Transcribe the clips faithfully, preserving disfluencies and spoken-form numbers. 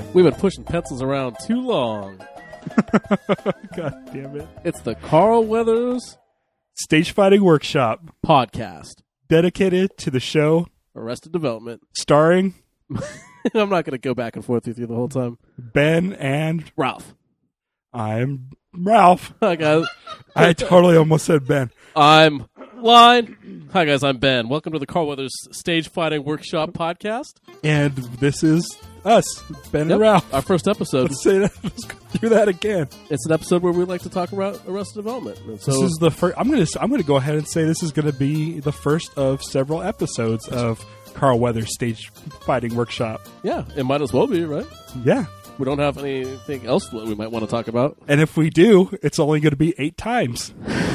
We've been pushing pencils around too long. God damn it. It's the Carl Weathers Stage Fighting Workshop, podcast. dedicated to the show, Arrested Development. starring I'm not going to go back and forth with you the whole time. Ben and Ralph. I'm Ralph. Hi, guys. I totally almost said Ben. I'm Line. Hi, guys. I'm Ben. Welcome to the Carl Weathers Stage Fighting Workshop podcast. And this is us, Ben Yep, and Ralph. Our first episode. Let's say that. Let's go through that again. It's an episode where we like to talk about Arrested Development. And so, This is the first. I'm gonna. I'm gonna go ahead and say this is gonna be the first of several episodes of Carl Weathers Stage Fighting Workshop. yeah, it might as well be, right? Yeah. We don't have anything else that we might want to talk about. And if we do, it's only going to be eight times.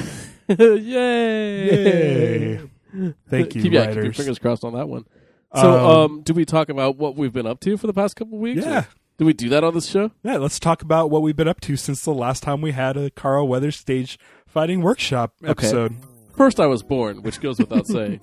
Yay! Yay! Thank you, keep, yeah, keep your writers. fingers crossed on that one. So, Um, um, do we talk about what we've been up to for the past couple of weeks? Yeah. Or do we do that on this show? Yeah, let's talk about what we've been up to since the last time we had a Carl Weathers Stage Fighting Workshop episode. First, I was born, which goes without saying.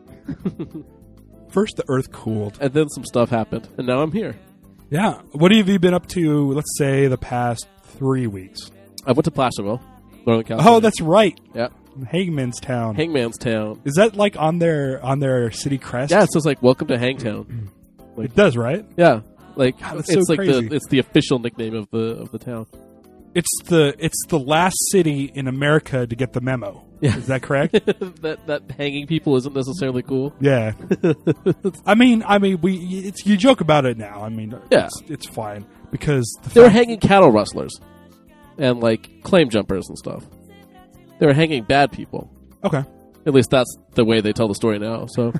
First, the Earth cooled. And then some stuff happened, and now I'm here. Yeah. What have you been up to, let's say, the past three weeks? I went to Placerville, Northern California. Oh, that's right. Yeah. Hangman's Town. Hangman's Town. Is that like on their on their city crest? Yeah, it says like "Welcome to Hangtown." Like, It does, right? yeah, like God, that's it's so like crazy. the it's the official nickname of the of the town. It's the it's the last city in America to get the memo. Yeah. Is that correct? that that hanging people isn't necessarily cool. Yeah. I mean, I mean, we it's you joke about it now. I mean, Yeah. it's, it's fine because the They were fact- hanging cattle rustlers and like claim jumpers and stuff. They were hanging bad people. Okay. At least that's the way they tell the story now. So,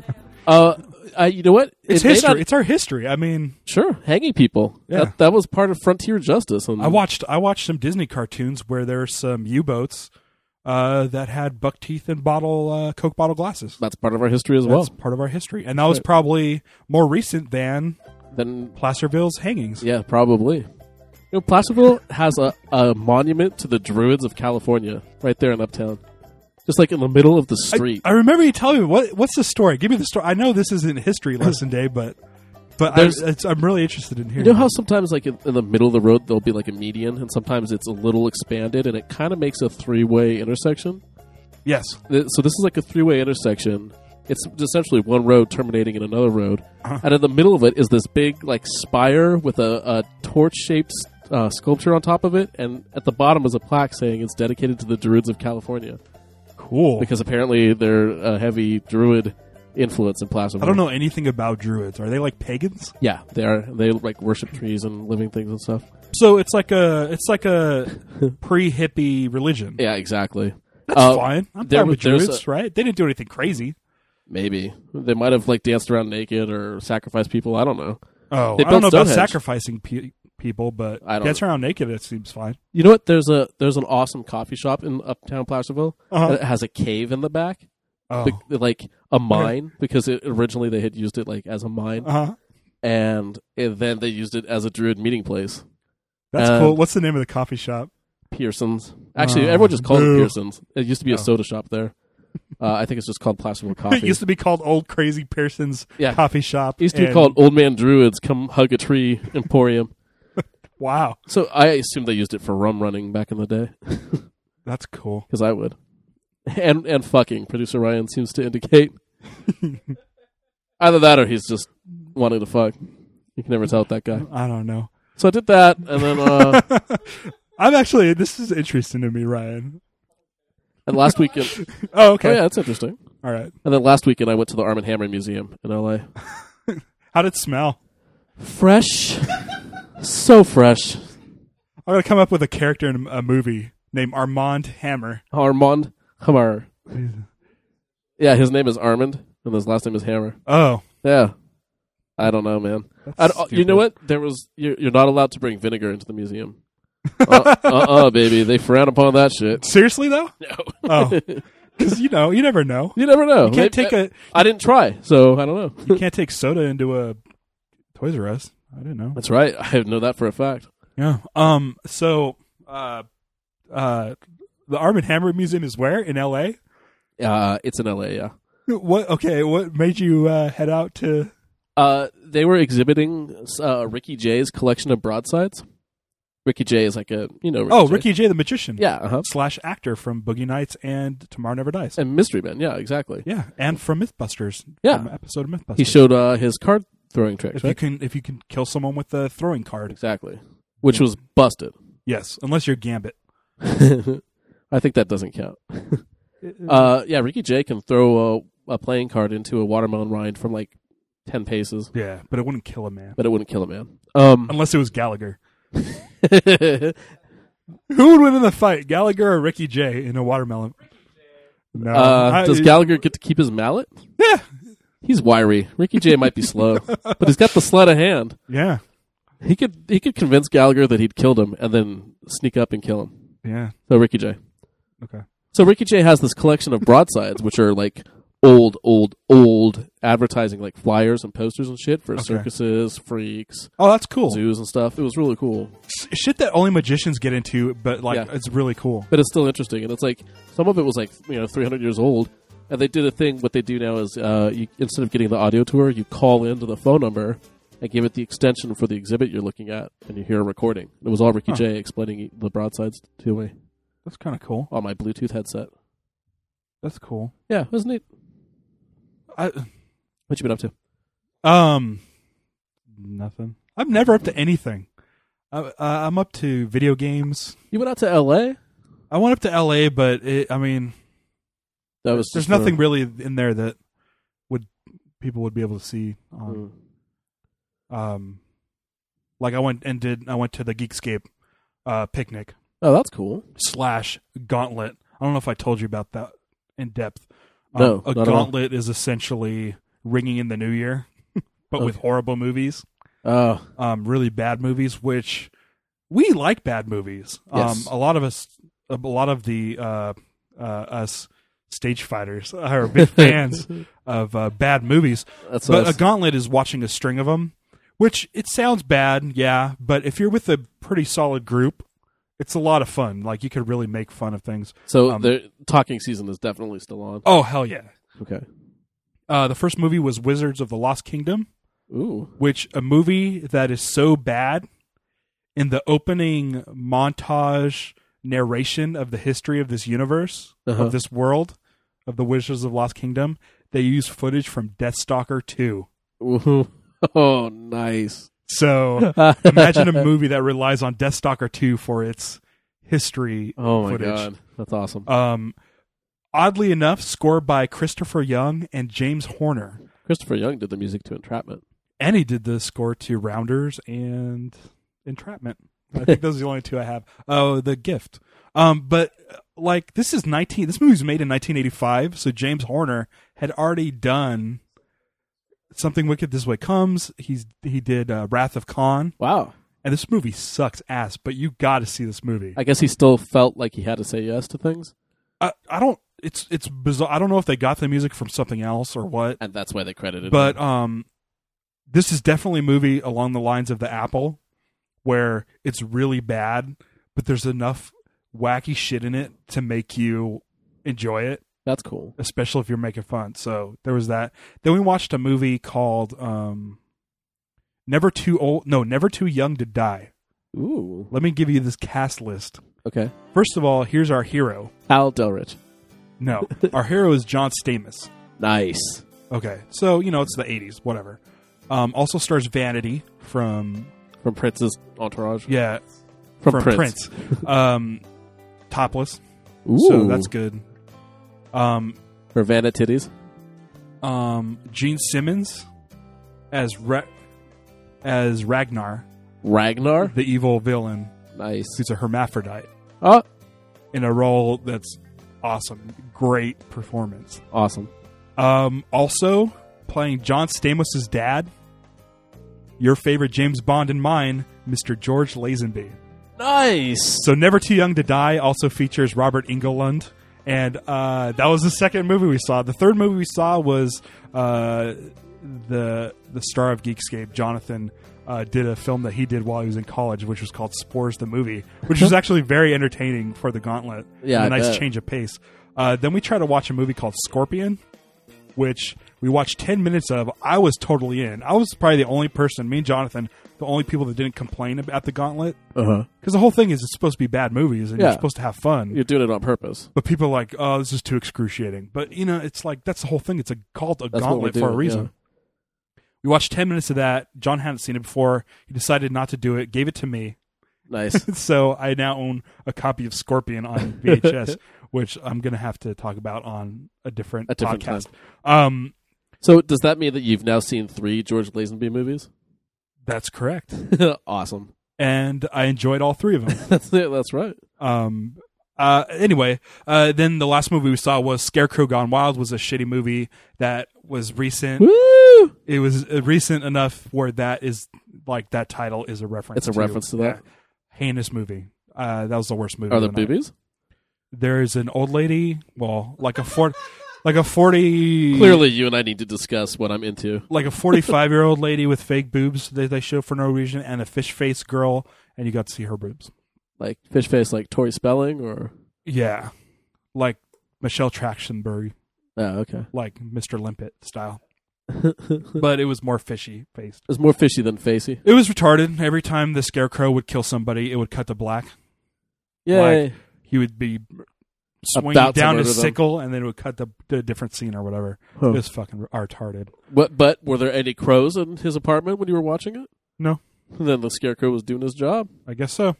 uh, I, you know what? It's It may history. not- It's our history. I mean, sure, hanging people. Yeah. That, that was part of frontier justice. And I watched I watched some Disney cartoons where there were some U-boats uh, that had buck teeth and bottle uh, Coke bottle glasses. that's part of our history as That's well. part of our history, and that was Right. probably more recent than Then, Placerville's hangings. yeah, probably. You know, Placerville has a, a monument to the Druids of California right there in Uptown. Just like in the middle of the I, street. I remember you telling me what what's the story. Give me the story. I know this isn't history lesson day, but but I, There's- it's, I'm really interested in You hearing. know how sometimes, like in, in the middle of the road, there'll be like a median, and sometimes it's a little expanded, and it kind of makes a three-way intersection. Yes. Th- So this is like a three-way intersection. It's essentially one road terminating in another road, Uh-huh. and in the middle of it is this big like spire with a, a torch-shaped uh, sculpture on top of it, and at the bottom is a plaque saying it's dedicated to the Druids of California, Cool. because apparently they're a heavy Druid influence in Placerville. I don't know anything about druids. Are they like pagans? Yeah, they are. They like worship trees and living things and stuff. So it's like a it's like a pre-hippie religion. Yeah, exactly. That's Uh, fine. I'm there fine was- with there's druids, right? They didn't do anything crazy. Maybe they might have like danced around naked or sacrificed people. I don't know. Oh, They I don't know built about Stonehenge. sacrificing pe- people, but I don't dance around naked, it seems fine. You know what? There's a there's an awesome coffee shop in Uptown Placerville Uh-huh. that has a cave in the back, Oh, Be- like a mine, because it, originally they had used it like as a mine, uh-huh. and, and then they used it as a druid meeting place. That's Uh, cool. What's the name of the coffee shop? Pearson's. Actually, Oh, everyone just calls it boo. Pearson's. It used to be a Oh. soda shop there. Uh, I think it's just called Placerville Coffee. It used to be called Old Crazy Pearson's Yeah. Coffee Shop. It used to be and- called Old Man Druids Come Hug a Tree Emporium. Wow, So I assume they used it for rum running back in the day, that's cool. because I would. And and fucking, producer Ryan seems to indicate. Either that or he's just wanting to fuck. You can never tell with that guy. I don't know. So I did that, and then uh, I'm actually. This is interesting to me, Ryan. and last weekend. Oh, Oh okay. yeah, that's interesting. All right. And then last weekend I went to the Arm and Hammer Museum in L A. How did it smell? Fresh, so fresh. I'm gonna come up with a character in a movie named Armand Hammer. Armand Hammer. Yeah, his name is Armand, and his last name is Hammer. Oh, Yeah. I don't know, man. I don't- you know what? There was you're, you're not allowed to bring vinegar into the museum. uh uh, baby. They frown upon that shit. Seriously though? No. Oh, because you know, you never know. You never know. You can't Maybe- take a I didn't try, so I don't know. you can't take soda into a Toys R Us. I didn't know. That's right. I know that for a fact. Yeah. Um. So, uh, uh, the Arm and Hammer Museum is where in L A? Uh, it's in L A, yeah. What? Okay. What made you uh, head out to Uh, they were exhibiting uh, Ricky Jay's collection of broadsides. Ricky Jay is like a, you know... Ricky oh, Jay. Ricky Jay, the magician. Yeah, uh-huh. Slash actor from Boogie Nights and Tomorrow Never Dies. And Mystery Men, yeah, exactly. Yeah, and from Mythbusters. Yeah. From an episode of Mythbusters. He showed uh, his card throwing tricks, if right? you can if you can kill someone with the throwing card. Exactly. Which Yeah. was busted. Yes, unless you're Gambit. I think that doesn't count. uh, yeah, Ricky Jay can throw a, a playing card into a watermelon rind from like ten paces, yeah, but it wouldn't kill a man. but it wouldn't kill a man. Um, Unless it was Gallagher. Who would win in the fight, Gallagher or Ricky Jay in a watermelon? No. uh, I- does Gallagher get to keep his mallet? Yeah. He's wiry. Ricky Jay might be slow, but he's got the sleight of hand. Yeah. He could he could convince Gallagher that he'd killed him and then sneak up and kill him. Yeah. So Ricky Jay. Okay. So Ricky Jay has this collection of broadsides, which are like old, old, old advertising, like flyers and posters and shit for Okay. circuses, freaks, Oh, that's cool. zoos and stuff. It was really cool, S- Shit that only magicians get into, but like Yeah. it's really cool. but it's still interesting. And it's like some of it was like you know three hundred years old, and they did a thing. What they do now is uh, you, instead of getting the audio tour, you call into the phone number and give it the extension for the exhibit you're looking at, and you hear a recording. It was all Ricky Huh. Jay explaining the broadsides to me That's kind of cool. on my Bluetooth headset. That's cool. Yeah, it was neat. I, What you been up to? um, nothing. I'm never up to anything. I, uh, I'm up to video games. You went out to L A? I went up to L A, but it, I mean, That was there's just for- nothing really in there that would people would be able to see. On, Mm. um, like I went and did. I went to the Geekscape uh, picnic Oh, that's cool. slash gauntlet. I don't know if I told you about that in depth. No, a not at all. gauntlet is essentially ringing in the new year, but with Okay. horrible movies. Oh, Um, really bad movies, which we like bad movies. Yes. Um, a lot of us, a lot of the uh, uh, us stage fighters are big fans of uh, bad movies. that's But us. a gauntlet is watching a string of them, which it sounds bad, yeah. But if you're with a pretty solid group, it's a lot of fun. Like you could really make fun of things. So um, the talking season is definitely still on. Oh hell yeah! Okay. Uh, the first movie was Wizards of the Lost Kingdom, Ooh. which a movie that is so bad in the opening montage narration of the history of this universe, Uh-huh. of this world, of the Wizards of the Lost Kingdom, they use footage from Deathstalker two. Ooh. Oh, nice. So imagine a movie that relies on Deathstalker two for its history Oh my footage. god, that's awesome. Um, oddly enough, scored by Christopher Young and James Horner. Christopher Young did the music to Entrapment. And he did the score to Rounders and Entrapment. I think those are the only two I have. Oh, The Gift. Um, but uh, like this is nineteen. This movie was made in nineteen eighty-five, so James Horner had already done Something Wicked This Way Comes. He's he did uh, Wrath of Khan, Wow. and this movie sucks ass. But you got to see this movie. I guess he still felt like he had to say yes to things, I, I don't. It's it's bizarre. I don't know if they got the music from something else or what. and that's why they credited But him. um, this is definitely a movie along the lines of The Apple, where it's really bad, but there's enough wacky shit in it to make you enjoy it, That's cool. especially if you're making fun. So there was that. Then we watched a movie called um, Never Too Old. No, Never Too Young to Die. Ooh. Let me give you this cast list. Okay. First of all, here's our hero. Hal Delrich. No, our hero is John Stamos. Nice. Okay, so you know it's the eighties, whatever. Um, also stars Vanity from From Prince's Entourage. yeah From, Prince. um, topless, Ooh. so that's good. Um, For Vanna Titties. um, Gene Simmons as Ra- as Ragnar, Ragnar. the evil villain, Nice. who's a hermaphrodite, Oh, in a role that's awesome. Great performance. awesome. Um, also playing John Stamos' dad, your favorite James Bond and mine, Mister George Lazenby. Nice. So Never Too Young to Die also features Robert Englund. And uh, that was the second movie we saw. The third movie we saw was uh, the the star of Geekscape, Jonathan, uh, did a film that he did while he was in college, which was called Spores the Movie, which was actually very entertaining for the Gauntlet. Yeah, and a I nice bet. change of pace. Uh, then we tried to watch a movie called Scorpion, which we watched ten minutes of. I was totally in. I was probably the only person, me and Jonathan, the only people that didn't complain about the Gauntlet. Uh-huh. Because the whole thing is it's supposed to be bad movies and Yeah. you're supposed to have fun. You're doing it on purpose. But people are like, oh, this is too excruciating. But, you know, it's like, that's the whole thing. It's a called a That's what Gauntlet we're for a doing, reason. yeah. We watched ten minutes of that. John hadn't seen it before. He decided not to do it, gave it to me. Nice. So I now own a copy of Scorpion on V H S, which I'm going to have to talk about on a different, A different podcast. Um, So does that mean that you've now seen three George Lazenby movies? that's correct. Awesome. And I enjoyed all three of them. That's it. That's right. Um, uh, anyway, uh, then the last movie we saw was Scarecrow Gone Wild. Was a shitty movie that was recent. Woo! It was uh, recent enough where that is like that title is a reference. It's a to, reference to that? yeah, heinous movie. Uh, that was the worst movie. Are of there the night. boobies? There's an old lady. Well, like a four, like a forty. Clearly, you and I need to discuss what I'm into. Like a forty-five year old lady with fake boobs that they show for no reason, and a fish face girl, and you got to see her boobs. Like fish face, like Tori Spelling, or Yeah, like Michelle Trachtenberg, oh, okay. like Mister Limpet style, It's but it was more fishy faced. more fishy than facey. It was retarded. Every time the Scarecrow would kill somebody, it would cut to black. Yay! He would be swinging About to down murder his them. sickle, and then it would cut to to a different scene or whatever. Huh. It was fucking retarded. But but were there any crows in his apartment when you were watching it? No, Then the Scarecrow was doing his job. I guess so.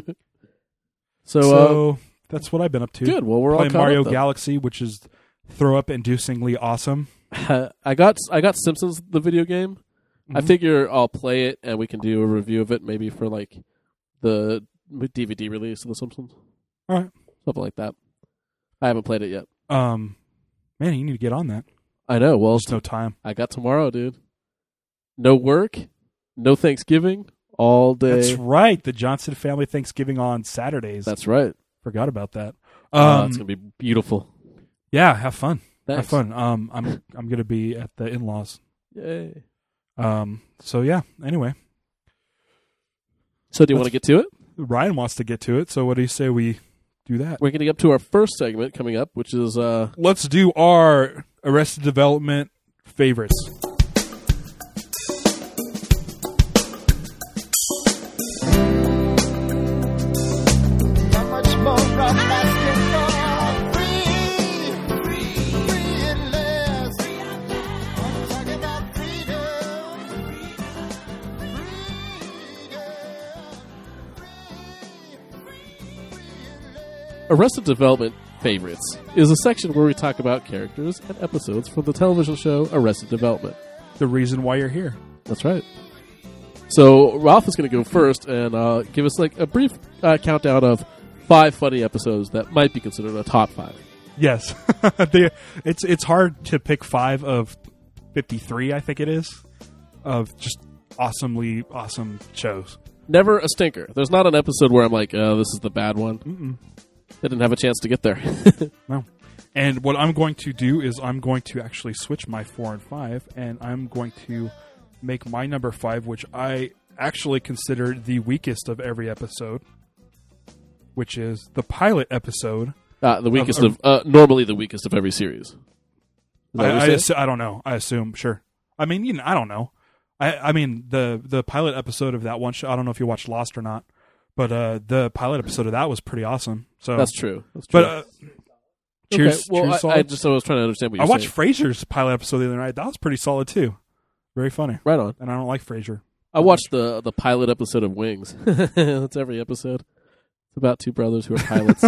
So, So that's what I've been up uh, to. good. Well, we're all Playing caught Mario up then. Galaxy, which is throw up inducingly awesome. I got I got Simpsons the video game. I Mhm. figure I'll play it and we can do a review of it maybe for like the D V D release of the Simpsons. All right. Something like that. I haven't played it yet. Um, man, you need to get on that. I know. Well, There's no time. I got tomorrow, dude. No work, no Thanksgiving, all day. That's right. The Johnson family Thanksgiving on Saturdays. That's right. Forgot about that. Oh, Um, it's gonna be beautiful. yeah, have fun. Thanks. Have fun. Um, I'm I'm gonna be at the in-laws. Yay. Um, so yeah. Anyway, So, do you Let's- want to get to it? Ryan wants to get to it. So what do you say we do that? We're getting up to our first segment coming up, which is uh, Let's do our Arrested Development favorites. How much more I'm asking for? Free, free, free at last. I'm talking about freedom, freedom, free, free at last. Arrested Development Favorites is a section where we talk about characters and episodes from the television show Arrested Development. The reason why you're here. That's right. So Ralph is going to go first and uh, give us like a brief uh, countdown of five funny episodes that might be considered a top five. Yes, They- it's it's hard to pick five of fifty-three. I think it is of just awesomely awesome shows. Never a stinker. There's not an episode where I'm like, oh, this is the bad one. Mm-mm. They didn't have a chance to get there. No. And what I'm going to do is I'm going to actually switch my four and five, and I'm going to make my number five, which I actually consider the weakest of every episode, which is the pilot episode. uh, the weakest Of- of, uh, normally the weakest of every series. Is that I, what I, you're assu- saying? I don't know. I assume, sure. I mean, you know, I don't know. I, I mean, the the pilot episode of that one show. I don't know if you watched Lost or not, but uh, the pilot episode of that was pretty awesome. So, That's true. That's true. but uh, cheers, okay. Well, cheers, I, I solid. just I was trying to understand what I you're watched saying. Frasier's pilot episode the other night. That was pretty solid too. Very funny, Right on. and I don't like Frasier. I watched the the pilot episode of Wings. That's every episode. It's about two brothers who are pilots.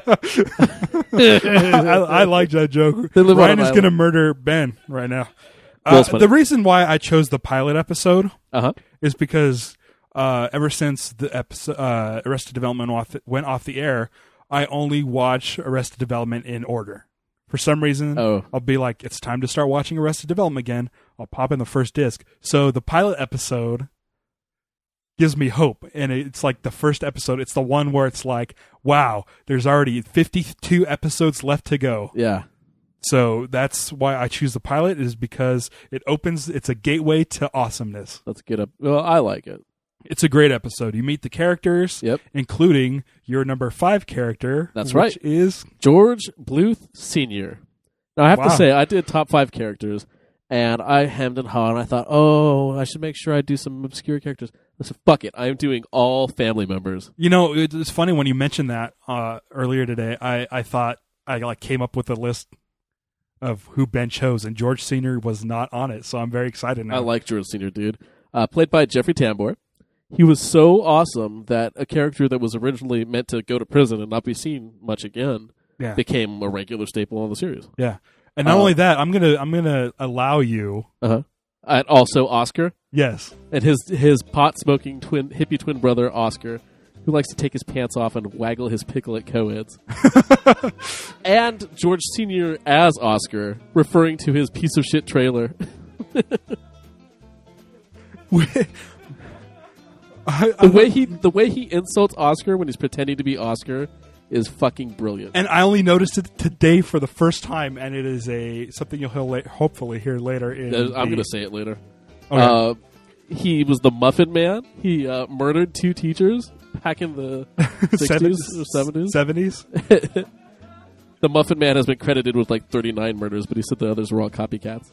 I, I like that joke. They live on Ryan an is going to murder Ben right now. Well, Uh, it's funny. the reason why I chose the pilot episode Uh huh. is because uh, ever since the episode uh, Arrested Development off, went off the air, I only watch Arrested Development in order. For some reason, Oh. I'll be like, it's time to start watching Arrested Development again. I'll pop in the first disc. So the pilot episode gives me hope, and it's like the first episode. It's the one where it's like, wow, there's already fifty-two episodes left to go. Yeah. So that's why I choose the pilot, is because it opens, it's a gateway to awesomeness. Let's get up. Well, I like it. It's a great episode. You meet the characters, Yep. including your number five character. That's which right. is George Bluth Senior Now, I have Wow. to say, I did top five characters, and I hemmed and hawed, and I thought, oh, I should make sure I do some obscure characters. I said, fuck it, I'm doing all family members. You know, it- it's funny when you mentioned that uh, earlier today. I, I thought I like came up with a list of who Ben chose, and George Senior was not on it, so I'm very excited now. I like George Senior, dude. Uh, played by Jeffrey Tambor. He was so awesome that a character that was originally meant to go to prison and not be seen much again yeah, became a regular staple on the series. yeah. And not Uh, only that, I'm gonna I'm gonna allow you. Uh-huh. And also Oscar. Yes, And his his pot smoking twin hippie twin brother Oscar, who likes to take his pants off and waggle his pickle at co-eds. And George Senior as Oscar, referring to his piece of shit trailer. I, The way he the way he insults Oscar when he's pretending to be Oscar is fucking brilliant. and I only noticed it today for the first time, and it is a something you'll hear la- hopefully hear later. In Uh, I'm the- going to say it later. Okay. Uh, he was the Muffin Man. He uh, murdered two teachers back in the sixties or seventies. seventies. The Muffin Man has been credited with like thirty-nine murders, but he said the others were all copycats.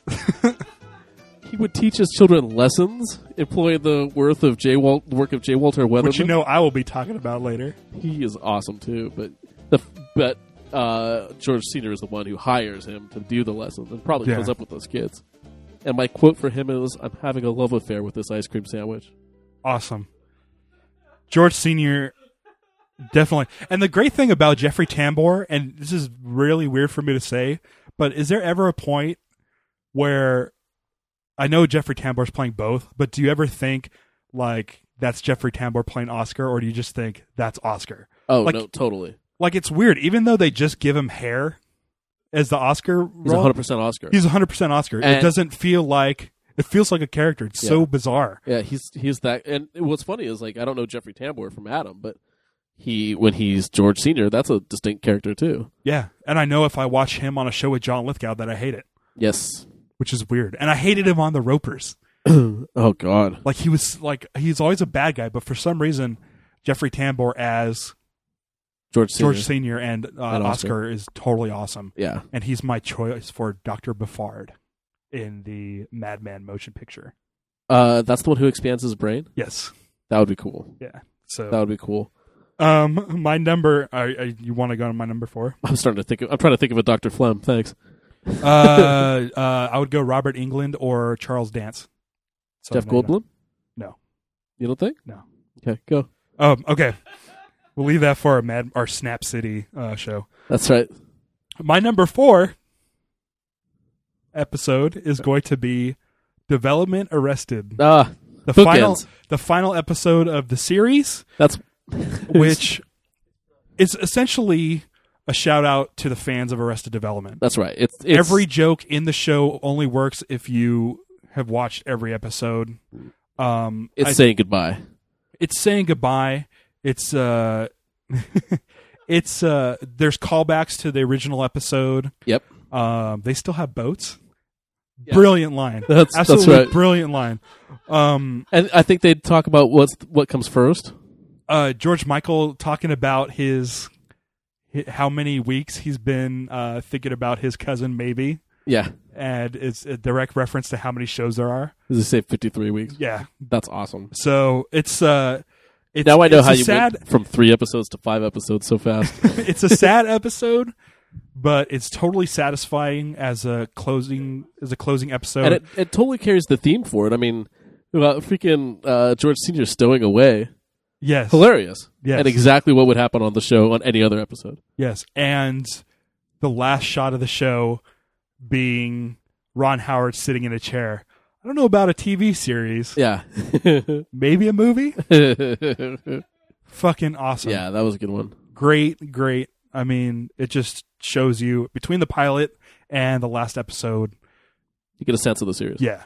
He would teach his children lessons, employ the worth of J. Wal- work of J. Walter Weatherman. Which you know I will be talking about later. He is awesome too, but the but uh, George Senior is the one who hires him to do the lessons and probably Yeah. comes up with those kids. And my quote for him is, "I'm having a love affair with this ice cream sandwich." Awesome. George Senior definitely. And the great thing about Jeffrey Tambor, and this is really weird for me to say, but is there ever a point where I know Jeffrey Tambor's playing both, but do you ever think like that's Jeffrey Tambor playing Oscar, or do you just think that's Oscar? Oh Like- no, totally. Like it's weird, even though they just give him hair as the Oscar He's role. one hundred percent Oscar. He's one hundred percent Oscar. it And- doesn't feel like it feels like a character. It's so Yeah. bizarre. Yeah, he's he's that. And what's funny is like I don't know Jeffrey Tambor from Adam, but he when he's George Senior, that's a distinct character too. Yeah, and I know if I watch him on a show with John Lithgow that I hate it, Yes. which is weird. And I hated him on The Ropers. Oh God. Like he was like he's always a bad guy, but for some reason, Jeffrey Tambor as George Senior. George Senior and, uh, And Oscar. Oscar is totally awesome. Yeah. And he's my choice for Doctor Buffard in the Madman motion picture. Uh, that's the one who expands his brain. Yes. That would be cool. Yeah. So That would be cool. um my number uh, uh, you want to go to my number four? I'm starting to think. Of, I'm trying to think of a Doctor Flem. Thanks. uh, uh I would go Robert Englund or Charles Dance. So Jeff no, no. Goldblum. No. You don't think? No. Okay, go. Oh, okay. We'll leave that for our Mad our Snap City uh, show. That's right. My number four episode is going to be Development Arrested, Ah, the bookends. final the final episode of the series, that's which is essentially a shout out to the fans of Arrested Development. that's right. It's, it's Every joke in the show only works if you have watched every episode. Um, it's I- saying goodbye. it's saying goodbye. It's uh, it's uh, there's callbacks to the original episode. Yep. Um, they still have boats. Yeah. Brilliant line. That's- that's Absolutely right. brilliant line. Um, And I think they'd talk about what's what comes first. uh, George Michael talking about his, hi- how many weeks he's been uh, thinking about his cousin maybe, Yeah. and it's a direct reference to how many shows there are. Does it say fifty-three weeks? Yeah. That's awesome. So it's uh, it's Now I know it's how a you sad. went from three episodes to five episodes so fast. It's a sad episode, but it's totally satisfying as a closing as a closing episode. And it, it totally carries the theme for it. I mean, uh, freaking uh, George Senior stowing away. yes, Hilarious. Yes. And exactly what would happen on the show on any other episode. yes, and the last shot of the show being Ron Howard sitting in a chair. I don't know about a T V series, Yeah. maybe a movie. yeah, Fucking awesome. that was a good one. Great, great. I mean, it just shows you between the pilot and the last episode. You get a sense of the series. Yeah.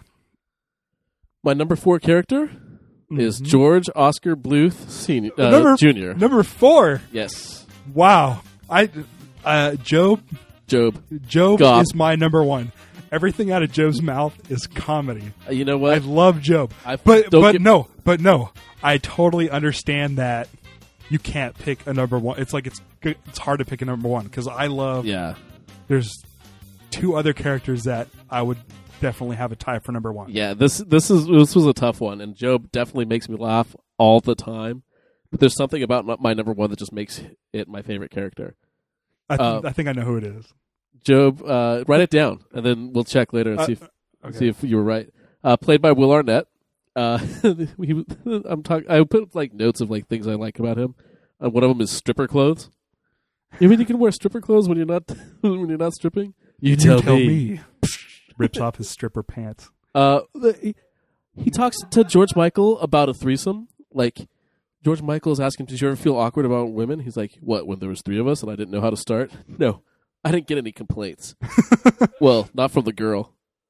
My number four character is Mhm. George Oscar Bluth Senior, uh, Number- Junior Number four. Yes. Wow. I uh Job Job. Job Gob. is my number one. Everything out of Job's mouth is comedy. Uh, you know I what? love Job. I But don't but get- no, but no. I totally understand that you can't pick a number one. It's like it's good- it's hard to pick a number one because I love Yeah. there's two other characters that I would definitely have a tie for number one. Yeah, this this is this was a tough one, and Job definitely makes me laugh all the time. But there's something about my number one that just makes it my favorite character. I, th- Uh, I think I know who it is. Job, uh, write it down, and then we'll check later and Uh, see if okay. see if you were right. Uh, played by Will Arnett. Uh, he, I'm talking. I put like notes of like things I like about him. Uh, one of them is stripper clothes. You mean you can wear stripper clothes when you're not when you're not stripping? You You tell me. Rips off his stripper pants. Uh, the- he, he talks to George Michael about a threesome. Like George Michael is asking, "Did you ever feel awkward about women?" He's like, "What? When there was three of us and I didn't know how to start?" No, I didn't get any complaints. Well, not from the girl.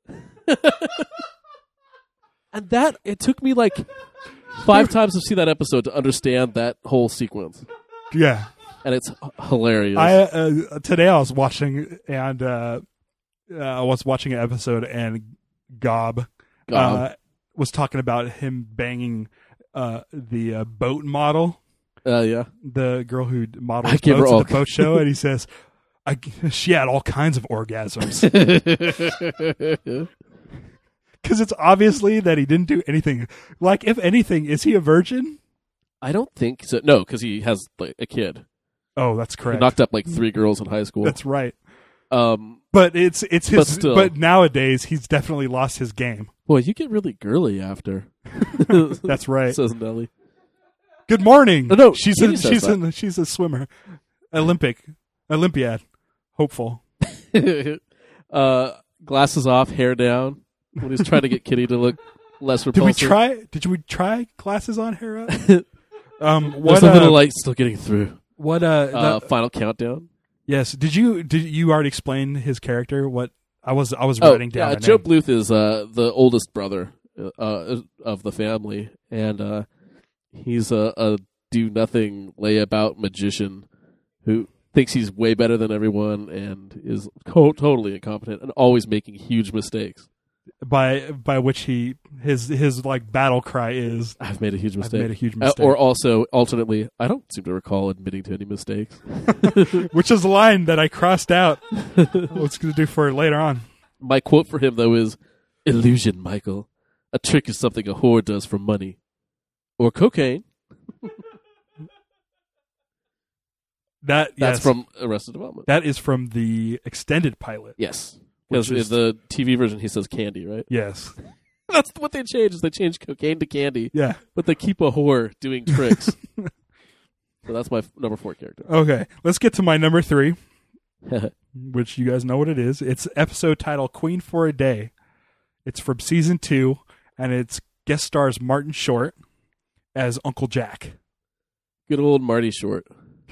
And that it took me like five times to see that episode to understand that whole sequence, Yeah. and it's h- hilarious. I uh, today I was watching and uh, uh, I was watching an episode and Gob, Gob. Uh, was talking about him banging uh, the uh, boat model, uh, yeah, the girl who models I give her boats all at the boat show, and he says, I, "She had all kinds of orgasms." Because it's obviously that he didn't do anything. Like, if anything, is he a virgin? I don't think so. No, because he has like, a kid. Oh, that's He correct. knocked up like three girls in high school. That's right. um, But it's it's his. But still. But nowadays, he's definitely lost his game. boy, you get really girly after. That's right. Says Nelly. Good morning. Oh, no, she's Katie a, says she's that. a, she's a swimmer, Olympic, Olympiad, hopeful. uh, glasses off, hair down. When he's trying to get Kitty to look less Did we repulsive. try? Did we try glasses on Hera? um, There's what? a little Uh, light still getting through. what? Uh, Uh, the- final countdown. yes. Did you? Did you already explain his character? What? I was. I was Oh, writing down. yeah. the Joe name. Bluth is uh, the oldest brother uh, of the family, and uh, he's a, a do-nothing, lay-about magician who thinks he's way better than everyone and is co- totally incompetent and always making huge mistakes. by by which he his his like battle cry is, I've made a huge "I've mistake. made a huge Uh, mistake." or also, alternately, I don't seem to recall admitting to any mistakes. Which is a line that I crossed out. What's going to do for later on? My quote for him, though, is, "Illusion, Michael. A trick is something a whore does for money. Or cocaine." That That's yes, from Arrested Development. that is from the extended pilot. Yes. Which Because in is- the T V version, he says candy, right? Yes. That's what they changed, is they changed cocaine to candy, Yeah. but they keep a whore doing tricks. So that's my f- number four character. Okay. Let's get to my number three, which you guys know what it is. It's episode title Queen for a Day. It's from season two, and it's guest stars Martin Short as Uncle Jack. Good old Marty Short.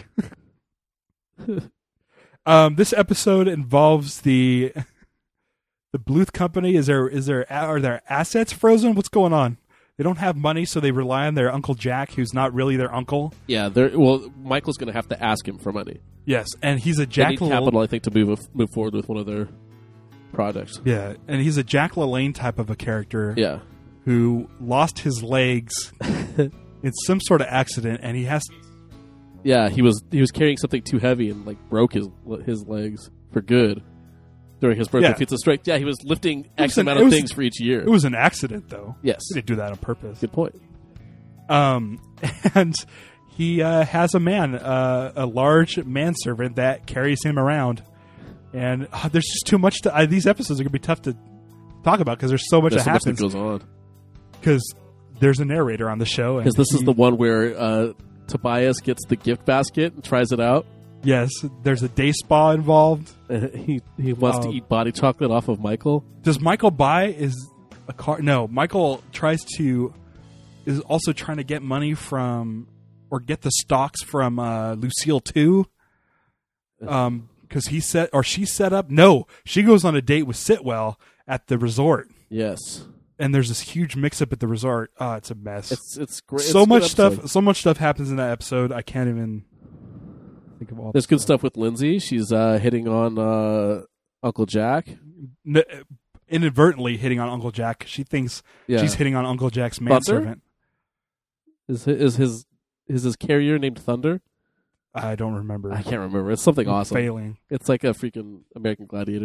Um, this episode involves the the Bluth Company. Is there is there are their assets frozen? What's going on? They don't have money, so they rely on their Uncle Jack, who's not really their uncle. Yeah, they're, well, Michael's going to have to ask him for money. Yes, and he's a They Jack. need La- capital, I think, to move move forward with one of their projects. yeah, and he's a Jack LaLanne type of a character. Yeah. Who lost his legs in some sort of accident, and he has Yeah, he was he was carrying something too heavy and like broke his his legs for good during his birthday Yeah. pizza strike. Yeah, he was lifting X was an- amount it of was- things for each year. it was an accident though. yes, He didn't do that on purpose. good point. Um, and he uh, has a man, uh, a large manservant that carries him around, and uh, there's just too much to. Uh, these episodes are gonna be tough to talk about because there's so much There's that so much that happens. goes on Because there's a narrator on the show, and because this is he- the one where uh, Tobias gets the gift basket and tries it out. yes. There's a day spa involved. And he he wants Oh. to eat body chocolate off of Michael. Does Michael buy is a car? No, Michael tries to is also trying to get money from or get the stocks from uh, Lucille too. Um, because he set or she set up. No, she goes on a date with Sitwell at the resort, Yes, and there's this huge mix-up at the resort. Oh, it's a mess. it's it's great. so It's a good much stuff. episode. So much stuff happens in that episode. I can't even think of all. There's the good stuff with Lindsay. She's uh, hitting on uh, Uncle Jack. N- inadvertently hitting on Uncle Jack. 'Cause she thinks Yeah, she's hitting on Uncle Jack's Thunder? manservant. is hi- is his is his carrier named Thunder? I don't remember. I can't remember. It's something I'm awesome. Failing. It's like a freaking American Gladiator name.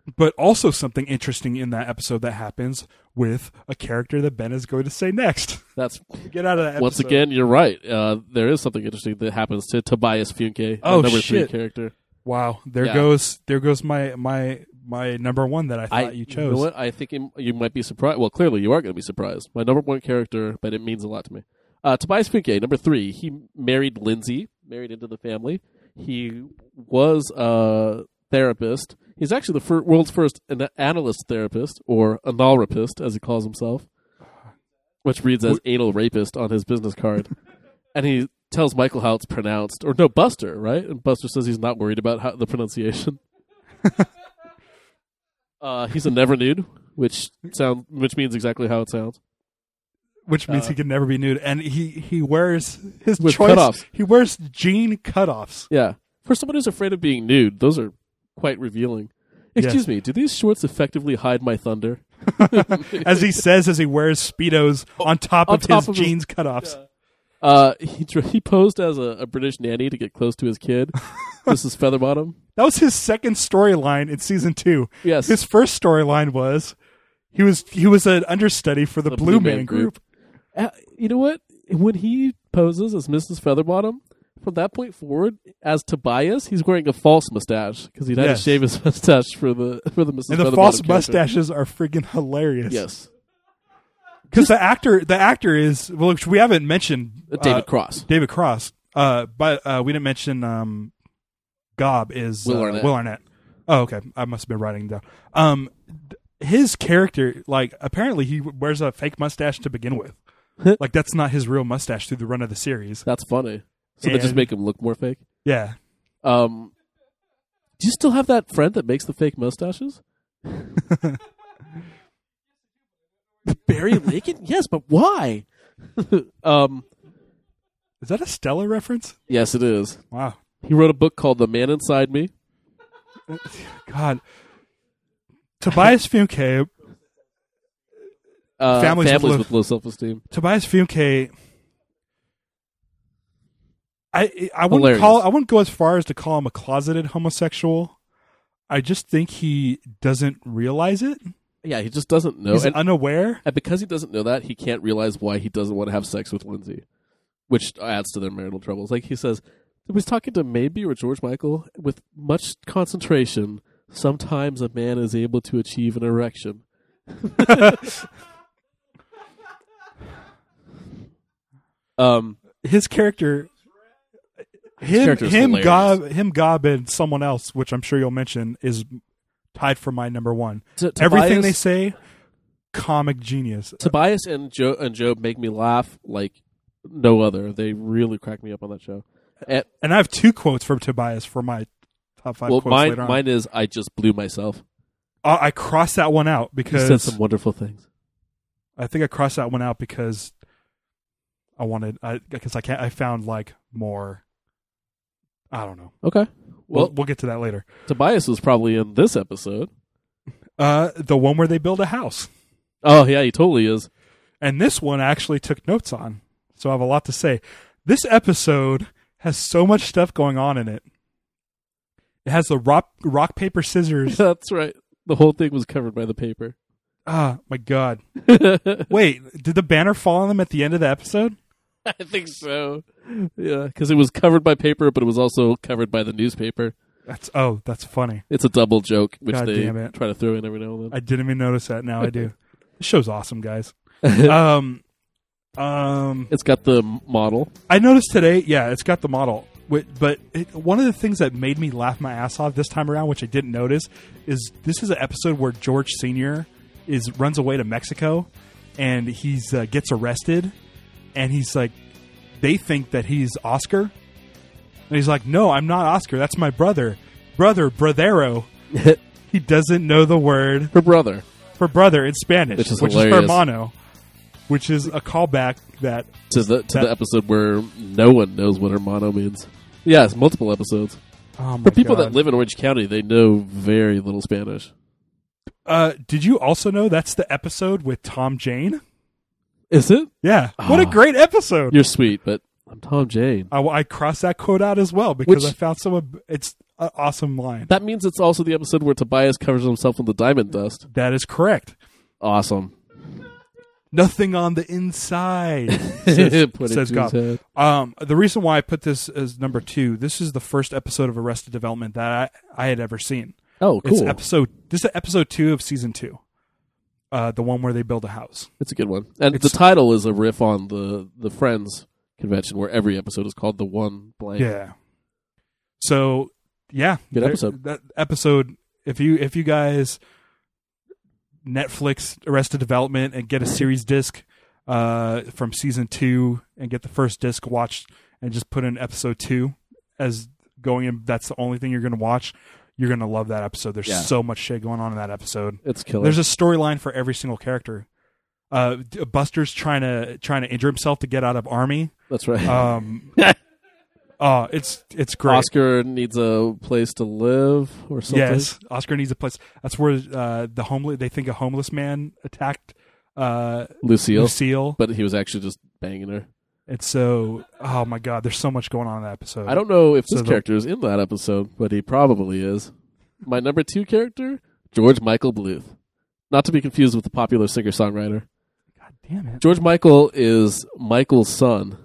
But also something interesting in that episode that happens with a character that Ben is going to say next. That's Get out of that episode. once again, you're right. Uh, there is something interesting that happens to Tobias Funke, Oh, the number shit. three character. Wow, there Yeah. goes there goes my my my number one that I thought I, you You chose. know what? I think you, you might be surprised. Well, clearly you are going to be surprised. My number one character, but it means a lot to me. Uh, Tobias Funke, number three. He married Lindsay, married into the family. He was a therapist. He's actually the fir- world's first an- analyst therapist, or analrapist, as he calls himself, which reads as anal rapist on his business card. And he tells Michael how it's pronounced. Or no, Buster, right? And Buster says he's not worried about how, the pronunciation. uh, he's a never nude, which sound which means exactly how it sounds. Which means Uh, he can never be nude, and he, he wears his With choice. cutoffs. He wears jean cutoffs. Yeah. For someone who's afraid of being nude, those are quite revealing. Excuse Yes. me, do these shorts effectively hide my thunder? As he says, as he wears speedos on top on of top his of his- jeans cutoffs. Uh, he dr- he posed as a, a British nanny to get close to his kid, Missus Featherbottom. That was his second storyline in season two. Yes. His first storyline was he was he was an understudy for the, The Blue, Blue Man, Man group. Uh, you know what? When he poses as Missus Featherbottom, from that point forward, as Tobias, he's wearing a false mustache because he'd had Yes. to shave his mustache for the for the Missus And the Featherbottom false character. mustaches are friggin' hilarious. Yes, Because the actor the actor is well, which we haven't mentioned Uh, David uh, Cross. David Cross. Uh, but uh, we didn't mention um, Gob is Will uh, Arnett. Will Arnett. Oh, okay. I must have been writing it down. Um, d- his character, like, apparently he wears a fake mustache to begin with. Like, that's not his real mustache through the run of the series. That's funny. So they just And- make him look more fake. Yeah. Um, do you still have that friend that makes the fake mustaches? Barry Lakin? Yes, but why? um, Is that a Stella reference? yes, it is. Wow. He wrote a book called The Man Inside Me. God. Tobias Funke. Uh, Families families, with with, low- low self-esteem. Tobias Funke. I I wouldn't Hilarious. call I wouldn't go as far as to call him a closeted homosexual. I just think he doesn't realize it. Yeah, he just doesn't know. He's And, unaware. and because he doesn't know that, he can't realize why he doesn't want to have sex with Lindsay, which adds to their marital troubles. Like he says, he was talking to Maybe or George Michael, with much concentration, sometimes a man is able to achieve an erection. um, His character, him, character's him, hilarious. Gob, him, Gob, and someone else, which I'm sure you'll mention, is tied for my number one. T- Everything Tobias- they say, comic genius. Tobias and Joe and Job make me laugh like no other. They really crack me up on that show. And, And I have two quotes from Tobias for my top five well, quotes mine later on. mine is I just blew myself. Uh, I crossed that one out He because said some wonderful things. I think I crossed that one out because I wanted I because I can't I found like more. I don't know. Okay. We'll Well, we'll get to that later. Tobias was probably in this episode. Uh, the one where they build a house, Oh yeah, he totally is. and this one I actually took notes on, so I have a lot to say. This episode has so much stuff going on in it. It has the rock rock paper scissors. That's right. The whole thing was covered by the paper. Ah, my God! Wait, did the banner fall on them at the end of the episode? I think so. Yeah, because it was covered by paper, but it was also covered by the newspaper. That's oh, that's funny. It's a double joke, which God they damn it. try to throw in every now and then. I didn't even notice that. Now I do. This show's awesome, guys. Um, um, It's got the m- model. I noticed today. Yeah, it's got the model. Wi- But it, one of the things that made me laugh my ass off this time around, which I didn't notice, is this is an episode where George Senior is runs away to Mexico, and he's uh, gets arrested, and he's like, they think that he's Oscar, and he's like, no, I'm not Oscar. That's my brother, brother, brothero. He doesn't know the word Her brother. for brother in Spanish, Which is which hilarious. is hermano, which is a callback that To the to That- the episode where no one knows what Hermano means. Yes, multiple episodes. oh my For people God. that live in Orange County, they know very little Spanish. Uh, did you also know that's the episode with Tom Jane? Is it? Yeah. What a Ah. great episode. You're sweet, but I'm Tom Jane. I, I crossed that quote out as well because Which- I found some. It's an awesome line. That means it's also the episode where Tobias covers himself in the diamond dust. That is correct. Awesome. Nothing on the inside, says, Put it says to his God. head. Um, the reason why I put this as number two, this is the first episode of Arrested Development that I, I had ever seen. Oh, It's cool. episode. This is episode two of season two, uh, the one where they build a house. It's a good one. And It's- the title is a riff on the, the Friends convention where every episode is called The One Blank. Yeah. So yeah, Good there- episode. That episode. If you if you guys Netflix Arrested Development and get a series disc uh, from season two and get the first disc watched and just put in episode two as going in, that's the only thing you're going to watch. You're going to love that episode. There's Yeah. so much shit going on in that episode. It's killer. There's a storyline for every single character. Uh, Buster's trying to trying to injure himself to get out of army. That's right. Um, oh, it's it's great. Oscar needs a place to live or something. Yes, Oscar needs a place. That's where uh, the homeless. They think a homeless man attacked uh, Lucille. Lucille. But he was actually just banging her. It's so. Oh my God, there's so much going on in that episode. I don't know if So this the- character is in that episode, but he probably is. My number two character, George Michael Bluth. Not to be confused with the popular singer-songwriter. God damn it. George Michael is Michael's son.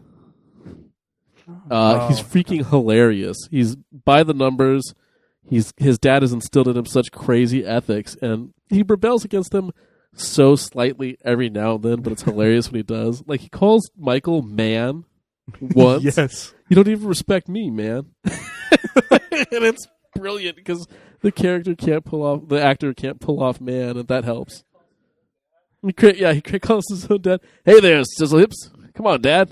Uh, Oh. He's freaking hilarious. He's by the numbers. He's his dad has instilled in him such crazy ethics, and he rebels against them so slightly every now and then. But it's hilarious when he does. Like he calls Michael man once. Yes. You don't even respect me, man. And it's brilliant because the character can't pull off, the actor can't pull off man, and that helps. He cra- yeah, he cra- calls his own dad. Hey there, Sizzle Hips. Come on, Dad.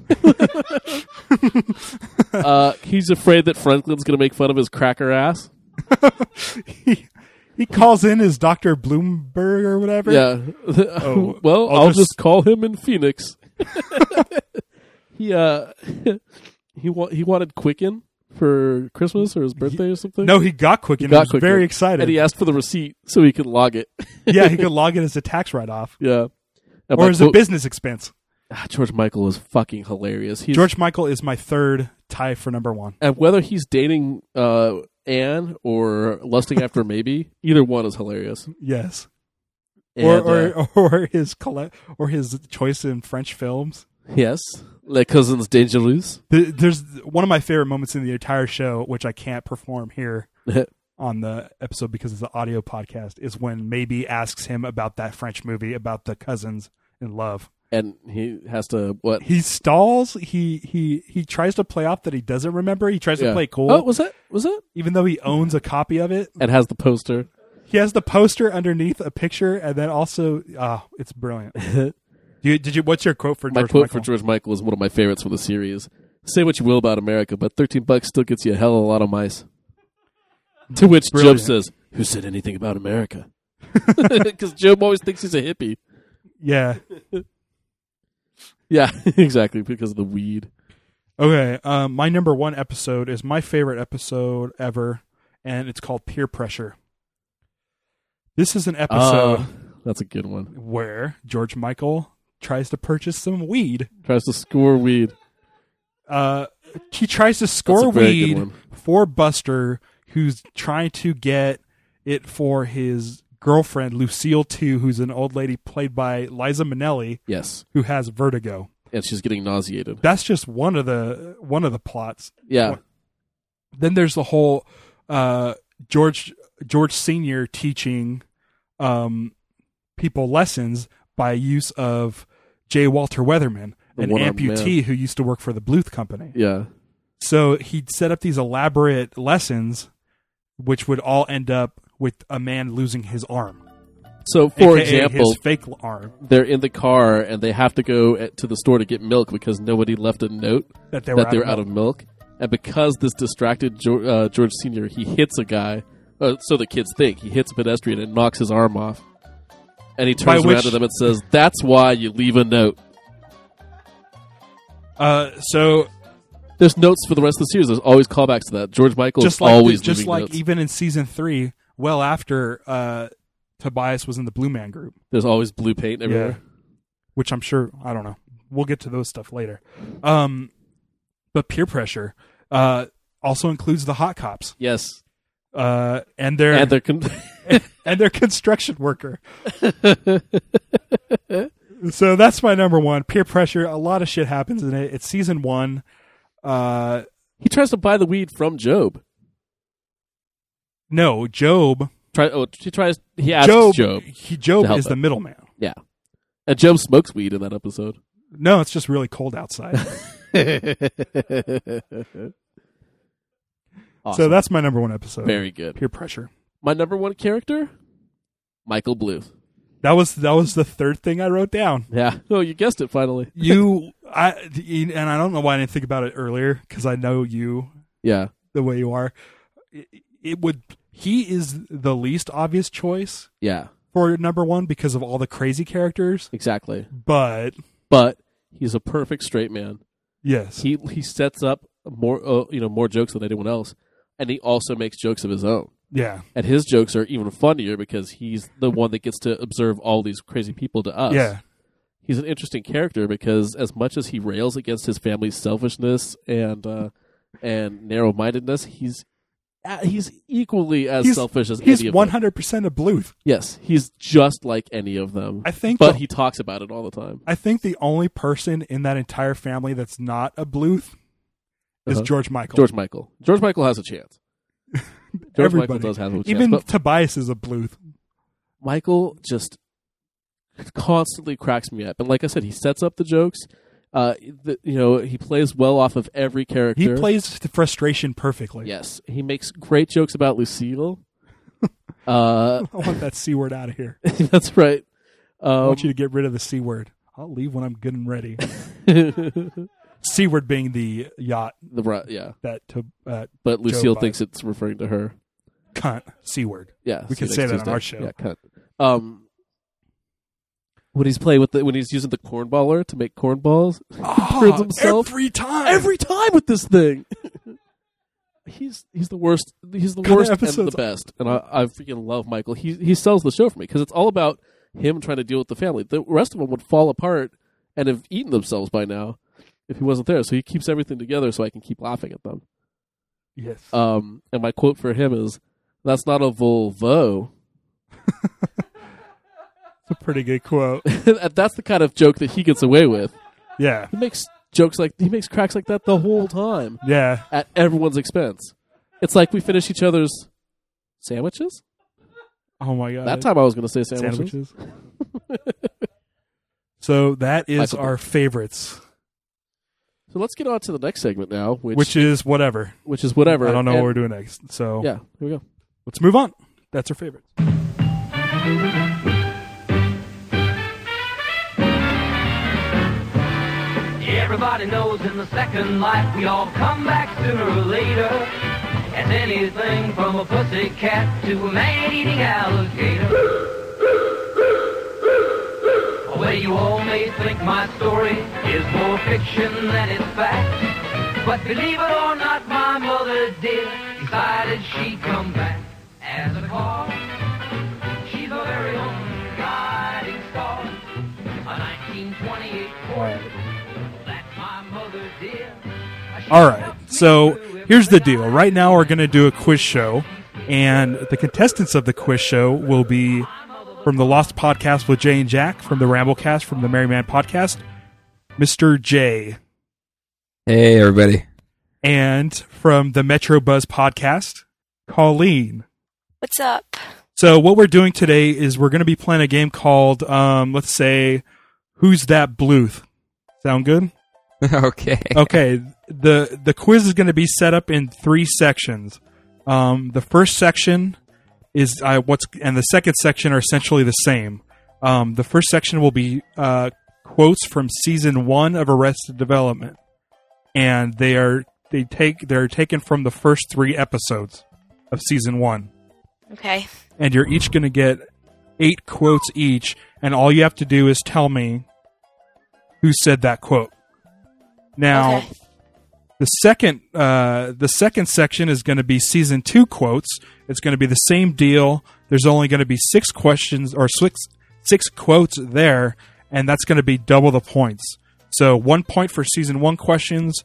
uh, he's afraid that Franklin's going to make fun of his cracker ass. he, he calls in as Doctor Bloomberg or whatever. Yeah. Oh, well, I'll I'll, just- just... call him in Phoenix. he uh, he wa- he wanted Quicken for Christmas or his birthday or something. No, he got Quicken. He got He was Quicken. very excited. And he asked for the receipt so he could log it. yeah, he could log it as a tax write-off Yeah. And or my as a quote- business expense. Ah, George Michael is fucking hilarious. He's, George Michael is my third tie for number one. and whether he's dating uh, Anne or lusting after maybe, either one is hilarious. Yes. And, Or uh, or, or his colle- or his choice in French films. yes, Les Cousins Dangereux. The- There's one of my favorite moments in the entire show, which I can't perform here on the episode because it's an audio podcast, is when Maybe asks him about that French movie about the cousins in love. And he has to what? He stalls. He he he tries to play off that he doesn't remember. He tries Yeah. to play cool, Oh, was that? Was that? even though he owns a copy of it. And has the poster. He has the poster underneath a picture, and then also, ah, it's brilliant. You, did you? What's your quote for My George quote Michael? for George Michael is one of my favorites from the series. Say what you will about America, but thirteen bucks still gets you a hell of a lot of mice. To which Brilliant. Job says, "Who said anything about America?" Because Job always thinks he's a hippie. Yeah. Yeah, exactly, because of the weed. Okay. Um, my number one episode is my favorite episode ever, and it's called Peer Pressure. This is an episode Ah, that's a good one. where George Michael tries to purchase some weed. Tries to score weed. Uh, he tries to score That's a very good weed one. for Buster, who's trying to get it for his girlfriend Lucille too, who's an old lady played by Liza Minnelli, Yes, who has vertigo. and she's getting nauseated. That's just one of the one of the plots. Yeah, Then there's the whole uh, George George Senior teaching um, people lessons by use of J. Walter Weatherman, The an one-armed amputee man. who used to work for the Bluth Company. yeah. So he'd set up these elaborate lessons, which would all end up with a man losing his arm. So, for A K A example, his fake arm they're in the car and they have to go at, to the store to get milk because nobody left a note that they were, that they out, were of out of milk. And because this distracted George, uh, George Senior, he hits a guy. Uh, so the kids think he hits a pedestrian and knocks his arm off. And he By turns around which- to them and says, "That's why you leave a note." Uh, so There's notes for the rest of the series. There's always callbacks to that. George Michael just is like always just leaving like notes. even in season three, well after uh, Tobias was in the Blue Man Group, There's always blue paint everywhere. which I'm sure I don't know. We'll get to those stuff later. Um, But Peer Pressure uh, also includes the hot cops Yes. uh, and their And they're con- and their construction worker. So that's my number one. Peer Pressure. A lot of shit happens in it. It's season one. Uh, he tries to buy the weed from Job. no, Job. Try, oh, he tries. He asks Job. Job. He, Job to help is the him. middleman. Yeah. And Job smokes weed in that episode. No, it's just really cold outside. Awesome. So that's my number one episode. Very good. Peer Pressure. My number one character, Michael Bluth. That was that was the third thing I wrote down. Yeah. Oh, you guessed it finally. You, I, and I don't know why I didn't think about it earlier because I know you Yeah. the way you are. It, it would. He is the least obvious choice Yeah. for number one because of all the crazy characters. Exactly. But But he's a perfect straight man. yes, He he sets up more uh, you know more jokes than anyone else, and he also makes jokes of his own. yeah, And his jokes are even funnier because he's the one that gets to observe all these crazy people to us. yeah, He's an interesting character because as much as he rails against his family's selfishness and uh, and narrow-mindedness, he's uh, he's equally as He's- selfish as he's any of one them. hundred percent a Bluth. Yes, he's just like any of them. I think, but the, he talks about it all the time. I think the only person in that entire family that's not a Bluth is Uh-huh. George Michael. George Michael. George Michael has a chance. George Everybody. Michael does have a chance. Even but Tobias is a Bluth. Michael just constantly cracks me up. And like I said, he sets up the jokes. Uh, the, you know, he plays well off of every character. He plays the frustration perfectly. Yes, he makes great jokes about Lucille. uh, I want that C word out of here. that's right. I Um, want you to get rid of the C word. I'll leave when I'm good and ready. C word being the yacht the right, yeah, that to uh, but Lucille buys. thinks it's referring to her. cunt C word. Yeah, We see could you say next that on Tuesday. our show. Yeah, cunt. Um, when he's playing with the when he's using the cornballer to make cornballs, he turns himself every time. every time with this thing. he's he's the worst. He's the Kind of worst and episodes- the best, and I, I freaking love Michael. He he sells the show for me because it's all about him trying to deal with the family. The rest of them would fall apart and have eaten themselves by now if he wasn't there. So he keeps everything together so I can keep laughing at them. Yes. Um, and my quote for him is, "That's not a Volvo." It's a pretty good quote. That's the kind of joke that he gets away with. Yeah. He makes jokes like he makes cracks like that the whole time Yeah. at everyone's expense. It's like we finish each other's sandwiches. Oh my god. That time I was going to say sandwiches. Sandwiches. So that is Michael our Bluth. favorites, So let's get on to the next segment now, which which is whatever. which is whatever. I don't know And- what we're doing next. So Yeah, here we go. let's move on. That's our favorites. Everybody knows in the second life we all come back sooner or later. As anything from a pussy cat to a man-eating alligator. Well, you all may think my story is more fiction than it's fact. But believe it or not, my mother did decided she'd come back as a car. She's a very own guiding star. A nineteen twenty-eight Ford that my mother did. All right. So here's the deal. Right now, we're going to do a quiz show, and the contestants of the quiz show will be from the Lost Podcast with Jay and Jack, from the Ramblecast, from the Merry Man Podcast, Mister J, Hey, everybody. and from the Metro Buzz Podcast, Colleen. What's up? So what we're doing today is we're going to be playing a game called, um, let's say, Who's That Bluth? Sound good? Okay. Okay, the the quiz is going to be set up in three sections. Um, the first section is uh, what's, and the second section are essentially the same. Um, the first section will be uh, quotes from season one of Arrested Development, and they are they take they're taken from the first three episodes of season one. Okay. And you're each going to get eight quotes each, and all you have to do is tell me who said that quote. Now, Okay. the second uh, the second section is going to be season two quotes. It's going to be the same deal. There's only going to be six questions or six six quotes there, and that's going to be double the points. So one point for season one questions,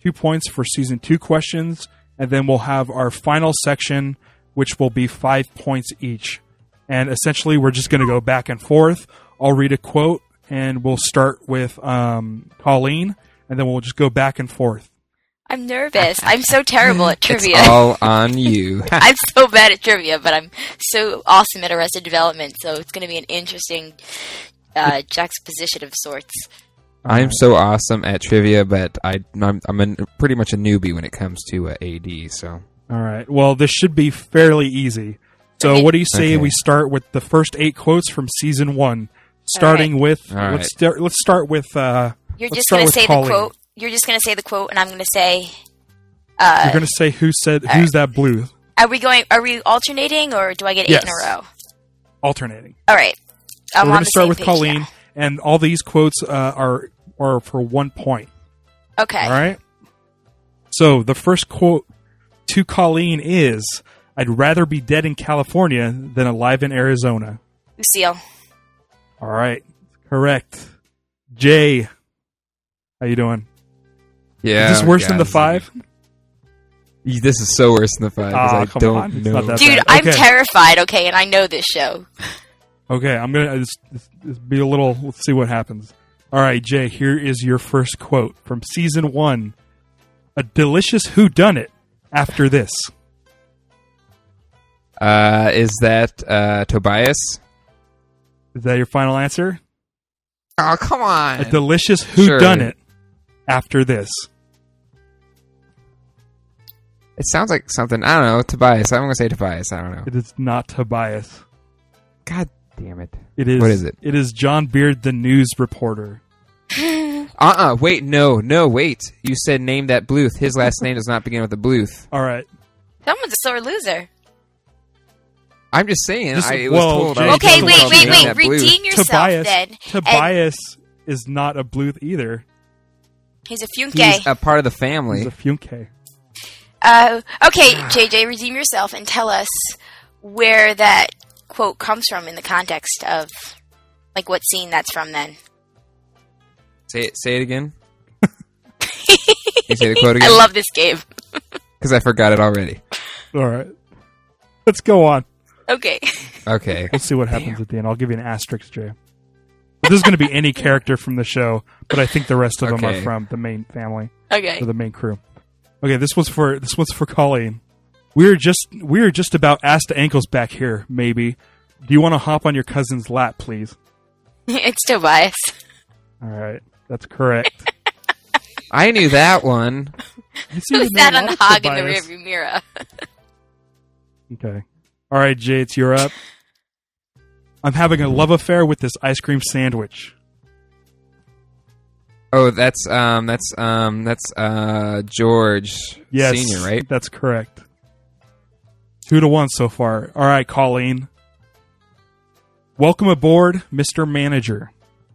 two points for season two questions, and then we'll have our final section, which will be five points each. And essentially, we're just going to go back and forth. I'll read a quote, and we'll start with um, Colleen, and then we'll just go back and forth. I'm nervous. I'm so terrible at trivia. It's all on you. I'm so bad at trivia, but I'm so awesome at Arrested Development, so it's going to be an interesting uh, juxtaposition of sorts. I'm so awesome at trivia, but I, I'm, I'm a, pretty much a newbie when it comes to uh, A D. So, All right. Well, this should be fairly easy. So, Okay. what do you say Okay. we start with the first eight quotes from season one, starting with All right. let's start. Let's start with. Uh, You're let's just start going to with say Colleen. the quote. You're just going to say the quote, and I'm going to say. Uh, You're going to say who said all who's that blue? Are we going? Are we alternating, or do I get eight Yes. in a row? Alternating. All right. So I'm we're on going the to start same with page Colleen, now. and all these quotes uh, are are for one point. Okay. All right. So the first quote to Colleen is, "I'd rather be dead in California than alive in Arizona." Lucille. All right, correct. Jay, how you doing? yeah. is this worse than the guys, five? This is so worse than the five. 'cause Ah, I come don't on. It's know. not that Dude, bad. I'm Okay. terrified, okay, and I know this show. Okay, I'm gonna just, just, just be a little. Let's see what happens. All right, Jay. Here is your first quote from season one. "A delicious whodunit after this." Uh, is that uh, Tobias? Is that your final answer? Oh, come on. A delicious Sure. whodunit after this. It sounds like something. I don't know. Tobias. I'm going to say Tobias. I don't know. It is not Tobias. God damn it. It is. What is it? It is John Beard, the news reporter. Uh-uh. Wait, no. No, wait. You said name that Bluth. His last name does not begin with a Bluth. All right. Someone's a sore loser. I'm just saying. Just- I was well, told. Jay, I was Okay, told wait, to wait, name wait. that Bluth. Redeem yourself Tobias. then. Tobias is not a Bluth either. And he's a Funke. He's a part of the He's family. a Funke. Uh, okay, J J, redeem yourself and tell us where that quote comes from in the context of, like, what scene that's from then. Say it. Say it again. You say the quote again. I love this game. Because I forgot it already. All right. Let's go on. Okay. Okay. Let's see what happens at the end. I'll give you an asterisk, Jay. But this is going to be any character from the show, but I think the rest of them Okay. are from the main family Okay. or the main crew. Okay, this was for this was for Colleen. We're just we're just about ass to ankles back here. Maybe. Do you want to hop on your cousin's lap, please? It's Tobias. All right, that's correct. I knew that one. You seem Who's to know that a on lot the of hog in the Tobias. rearview mirror? Okay. All right, Jay, it's you're up. I'm having a love affair with this ice cream sandwich. Oh, that's um, that's um, that's uh, George Yes, Senior, right? That's correct. Two to one so far. All right, Colleen. Welcome aboard, Mister Manager.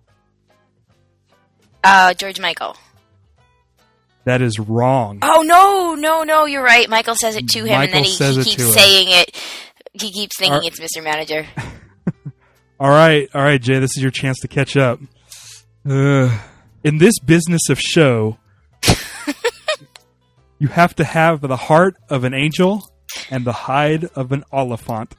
Uh, George Michael. That is wrong. Oh, no, no, no, you're right. Michael says it to him, and Michael then he, says he it keeps to him. saying it. He keeps thinking Are- it's Mister Manager. All right, all right, Jay. This is your chance to catch up. Ugh. In this business of show, you have to have the heart of an angel and the hide of an oliphant.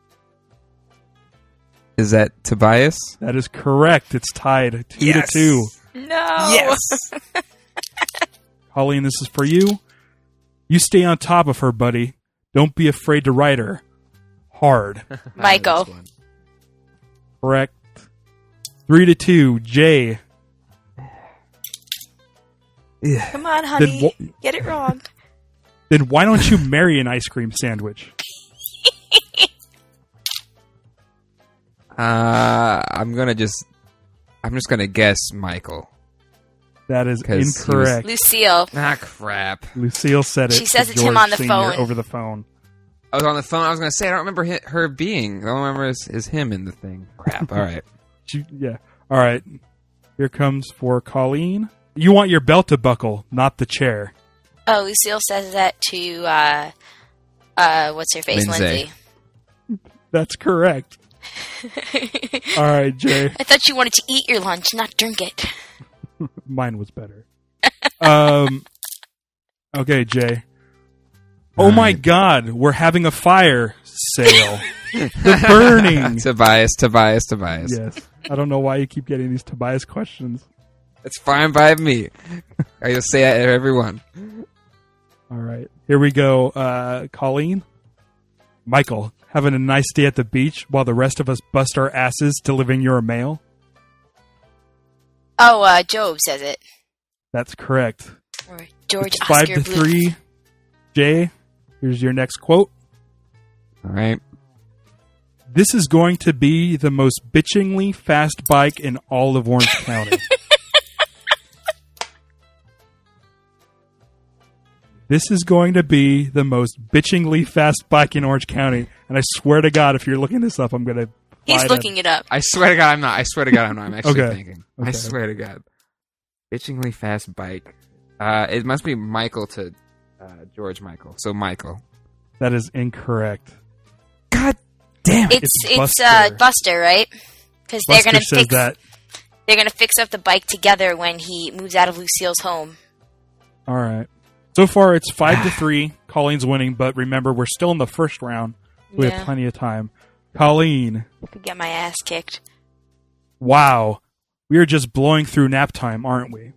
Is that Tobias? That is correct. It's tied two Yes. to two. No. Colleen, this is for you. You stay on top of her, buddy. Don't be afraid to ride her. Hard. Michael. Correct. Three to two. Jay. Come on, honey. Then, wh- Get it wrong. then why don't you marry an ice cream sandwich? Uh, I'm gonna just, I'm just gonna guess Michael. That is 'Cause he was- incorrect. Lucille. Ah, crap. Lucille said it. She says to it's him George on the Senior phone. Over the phone. I was on the phone. I was gonna say I don't remember hi- her being. The only remember is, is him in the thing. Crap. All right. She, yeah. All right. Here comes for Colleen. You want your belt to buckle, not the chair. Oh, Lucille says that to, uh, uh, what's her face? Lindsay. Lindsay. That's correct. All right, Jay. I thought you wanted to eat your lunch, not drink it. Mine was better. Um, Okay, Jay. Oh my God, we're having a fire sale. The burning. Tobias, Tobias, Tobias. Yes. I don't know why you keep getting these Tobias questions. It's fine by me. I just say that to everyone. All right. Here we go. Uh, Colleen? Michael, having a nice day at the beach while the rest of us bust our asses delivering your mail? Oh, uh, Job says it. That's correct. Or George It's Oscar five to Bluth. three. Jay, here's your next quote. All right. This is going to be the most bitchingly fast bike in all of Orange County. This is going to be the most bitchingly fast bike in Orange County. And I swear to God, if you're looking this up, I'm going to... He's looking it up. I swear to God, I'm not. I swear to God, I'm not. I'm actually Okay. thinking. Okay. I swear to God. Bitchingly fast bike. Uh, it must be Michael to uh, George Michael. So Michael. That is incorrect. God damn it. It's It's it's Buster. uh, Buster, right? Because they're Buster gonna says fix that. they're gonna fix up the bike together when he moves out of Lucille's home. All right. So far, it's five to three. Colleen's winning, but remember, we're still in the first round. We Yeah. have plenty of time. Colleen, I could get my ass kicked. wow. We are just blowing through nap time, aren't we?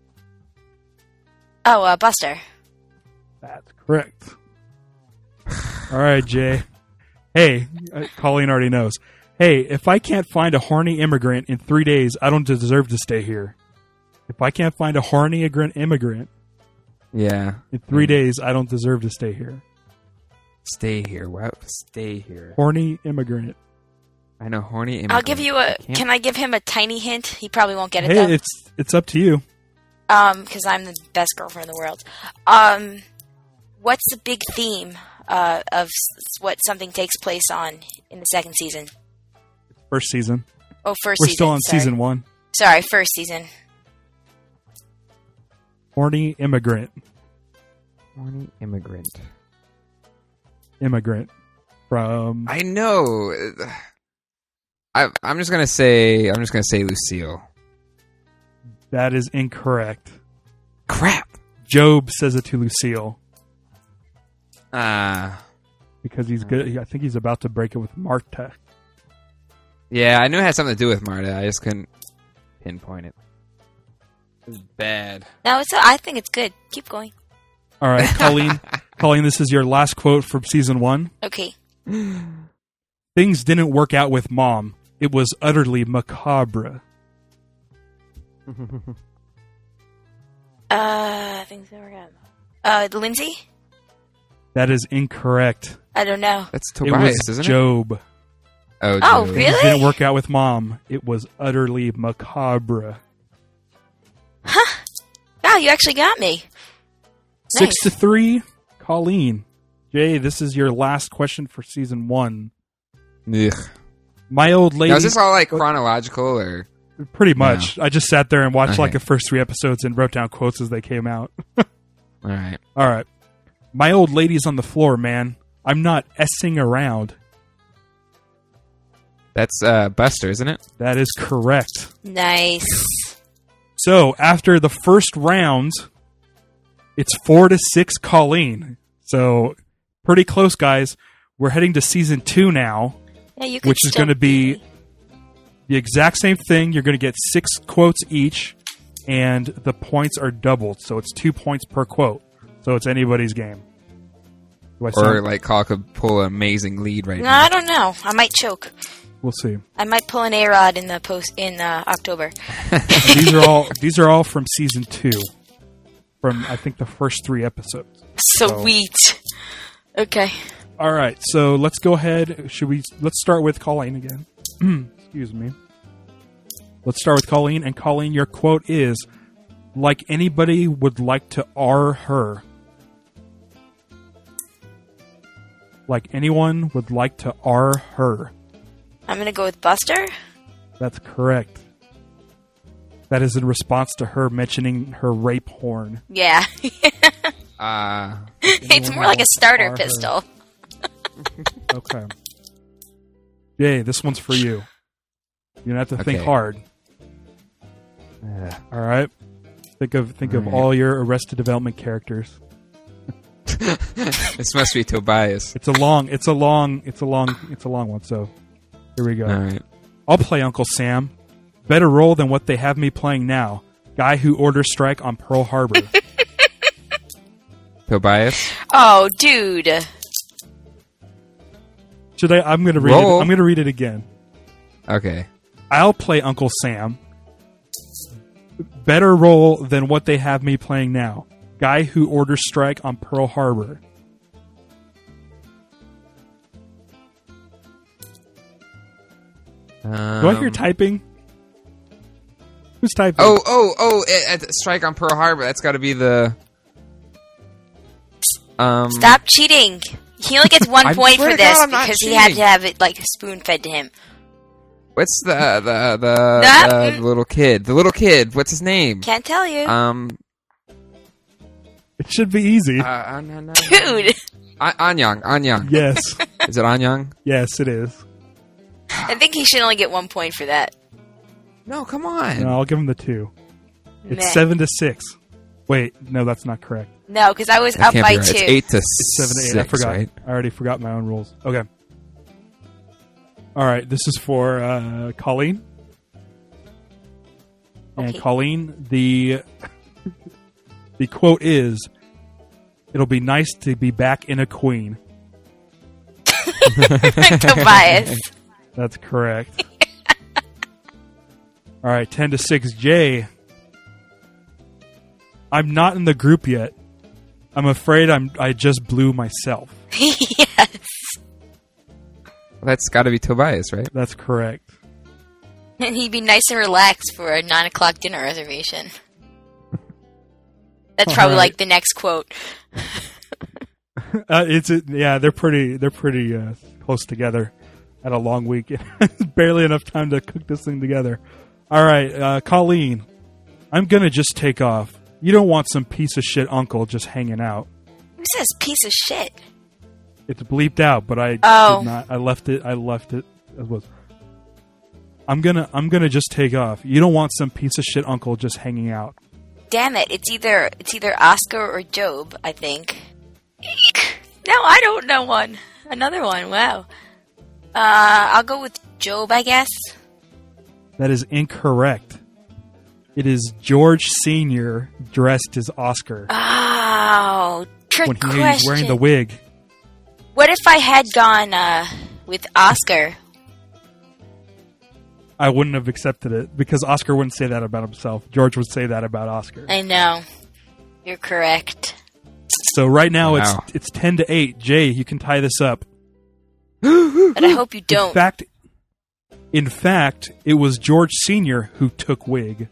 Oh, uh, Buster. That's correct. All right, Jay. Hey, uh, Colleen already knows. Hey, if I can't find a horny immigrant in three days, I don't deserve to stay here. If I can't find a horny immigrant immigrant Yeah. in three Mm. days, I don't deserve to stay here. Stay here. What? Stay here. Horny immigrant. I know, horny immigrant. I'll give you a. can't- Can I give him a tiny hint? He probably won't get it Hey, though. it's it's up to you. Um, because I'm the best girlfriend in the world. Um, what's the big theme uh, of s- what something takes place on in the second season? First season. Oh, first We're season. still on sorry. season one. Sorry, first season. Horny immigrant. Horny immigrant. Immigrant. From I know. I, I'm just gonna say. I'm just gonna say Lucille. that is incorrect. Crap. Job says it to Lucille Ah. because he's good. I think he's about to break it with Marta. Yeah, I knew it had something to do with Marta. I just couldn't pinpoint it. It was bad. No, it's. I think it's good. Keep going. All right, Colleen. Colleen, this is your last quote from season one. Okay. Things didn't work out with Mom. It was utterly macabre. Uh, things that work out. Uh, Lindsay? That is incorrect. I don't know. That's It Tobias, was isn't Job. it? Oh, Oh, Job. really? Things didn't work out with Mom. It was utterly macabre. Wow, you actually got me. Six to Nice. three. Colleen. Jay, this is your last question for season one. Ugh. My old lady. Now, is this all like chronological or? Pretty much. I just sat there and watched Okay. like the first three episodes and wrote down quotes as they came out. All right. All right. My old lady's on the floor, man. I'm not essing around. That's uh, Buster, isn't it? That is correct. Nice. So after the first round, it's four to six Colleen. So pretty close, guys. We're heading to season two now, Yeah, you could which is still going to be beat me. the exact same thing. You're going to get six quotes each, and the points are doubled. So it's two points per quote. So it's anybody's game. Do I Or sound- like Carl could pull an amazing lead right No, now. I don't know. I might choke. we'll see. I might pull an A-Rod in the post in uh, October. These are all these are all from season two, from I think the first three episodes. Sweet. Okay. All right, so let's go ahead. Should we? Let's start with Colleen again. Excuse me. Let's start with Colleen. And Colleen, your quote is, "Like anybody would like to R her." Like anyone would like to R her. I'm gonna go with Buster. That's correct. That is in response to her mentioning her rape horn. Yeah. Uh, It's more like a starter R her. pistol. Okay. Jay, this one's for you. You don't have to think Okay. hard. uh, All right. Think of think of All right. all your Arrested Development characters. This must be Tobias. It's a long. It's a long. It's a long. It's a long one. So here we go. All right. I'll play Uncle Sam. Better role than what they have me playing now. Guy who orders strike on Pearl Harbor. Tobias. Oh, dude. Should I? I'm gonna read Roll. it. I'm gonna read it again. Okay. I'll play Uncle Sam. Better role than what they have me playing now. Guy who orders strike on Pearl Harbor. Um, Do I hear typing? Who's typing? Oh, oh, oh! At, at Strike on Pearl Harbor. That's got to be the. Um. Stop cheating. He only gets one I point swear for to God, this I'm not because he had cheating. to have it like spoon fed to him. What's the the the, That- the, the little kid? The little kid. What's his name? Can't tell you. Um. It should be easy. Uh, uh, no, no, Dude, An- Anyang. Anyang. yes. Is it Anyang? Yes, it is. I think he should only get one point for that. No, come on. No, I'll give him the two. It's Meh. seven to six. Wait, no, that's not correct. No, because I was That up can't by be right. two. It's eight to It's seven to eight. six, I forgot. right? I already forgot my own rules. Okay. All right, this is for uh, Colleen. And Okay. Colleen, the the quote is, "It'll be nice to be back in a queen." Tobias. That's correct. All right, ten to six. Jay, I'm not in the group yet. I'm afraid I'm. I just blew myself. Yes. That's got to be Tobias, right? That's correct. And he'd be nice and relaxed for a nine o'clock dinner reservation. That's probably Alright. like the next quote. Uh, it's it, yeah, they're pretty. They're pretty uh, close together. At a long week, barely enough time to cook this thing together. All right, uh, Colleen, I'm gonna just take off. You don't want some piece of shit uncle just hanging out. Who says piece of shit? It's bleeped out, but I Oh. did not. I left it. I left it as was. I'm gonna. I'm gonna just take off. You don't want some piece of shit uncle just hanging out. Damn it! It's either it's either Oscar or Job. I think. No, I don't know one. Another one. Wow. Uh, I'll go with Job, I guess. That is incorrect. It is George Senior dressed as Oscar Oh, trick when he question. was wearing the wig. What if I had gone uh, with Oscar? I wouldn't have accepted it because Oscar wouldn't say that about himself. George would say that about Oscar. I know. You're correct. So right now Wow. it's it's ten to eight. Jay, you can tie this up. But I hope you In don't. fact, in fact, it was George Senior who took wig.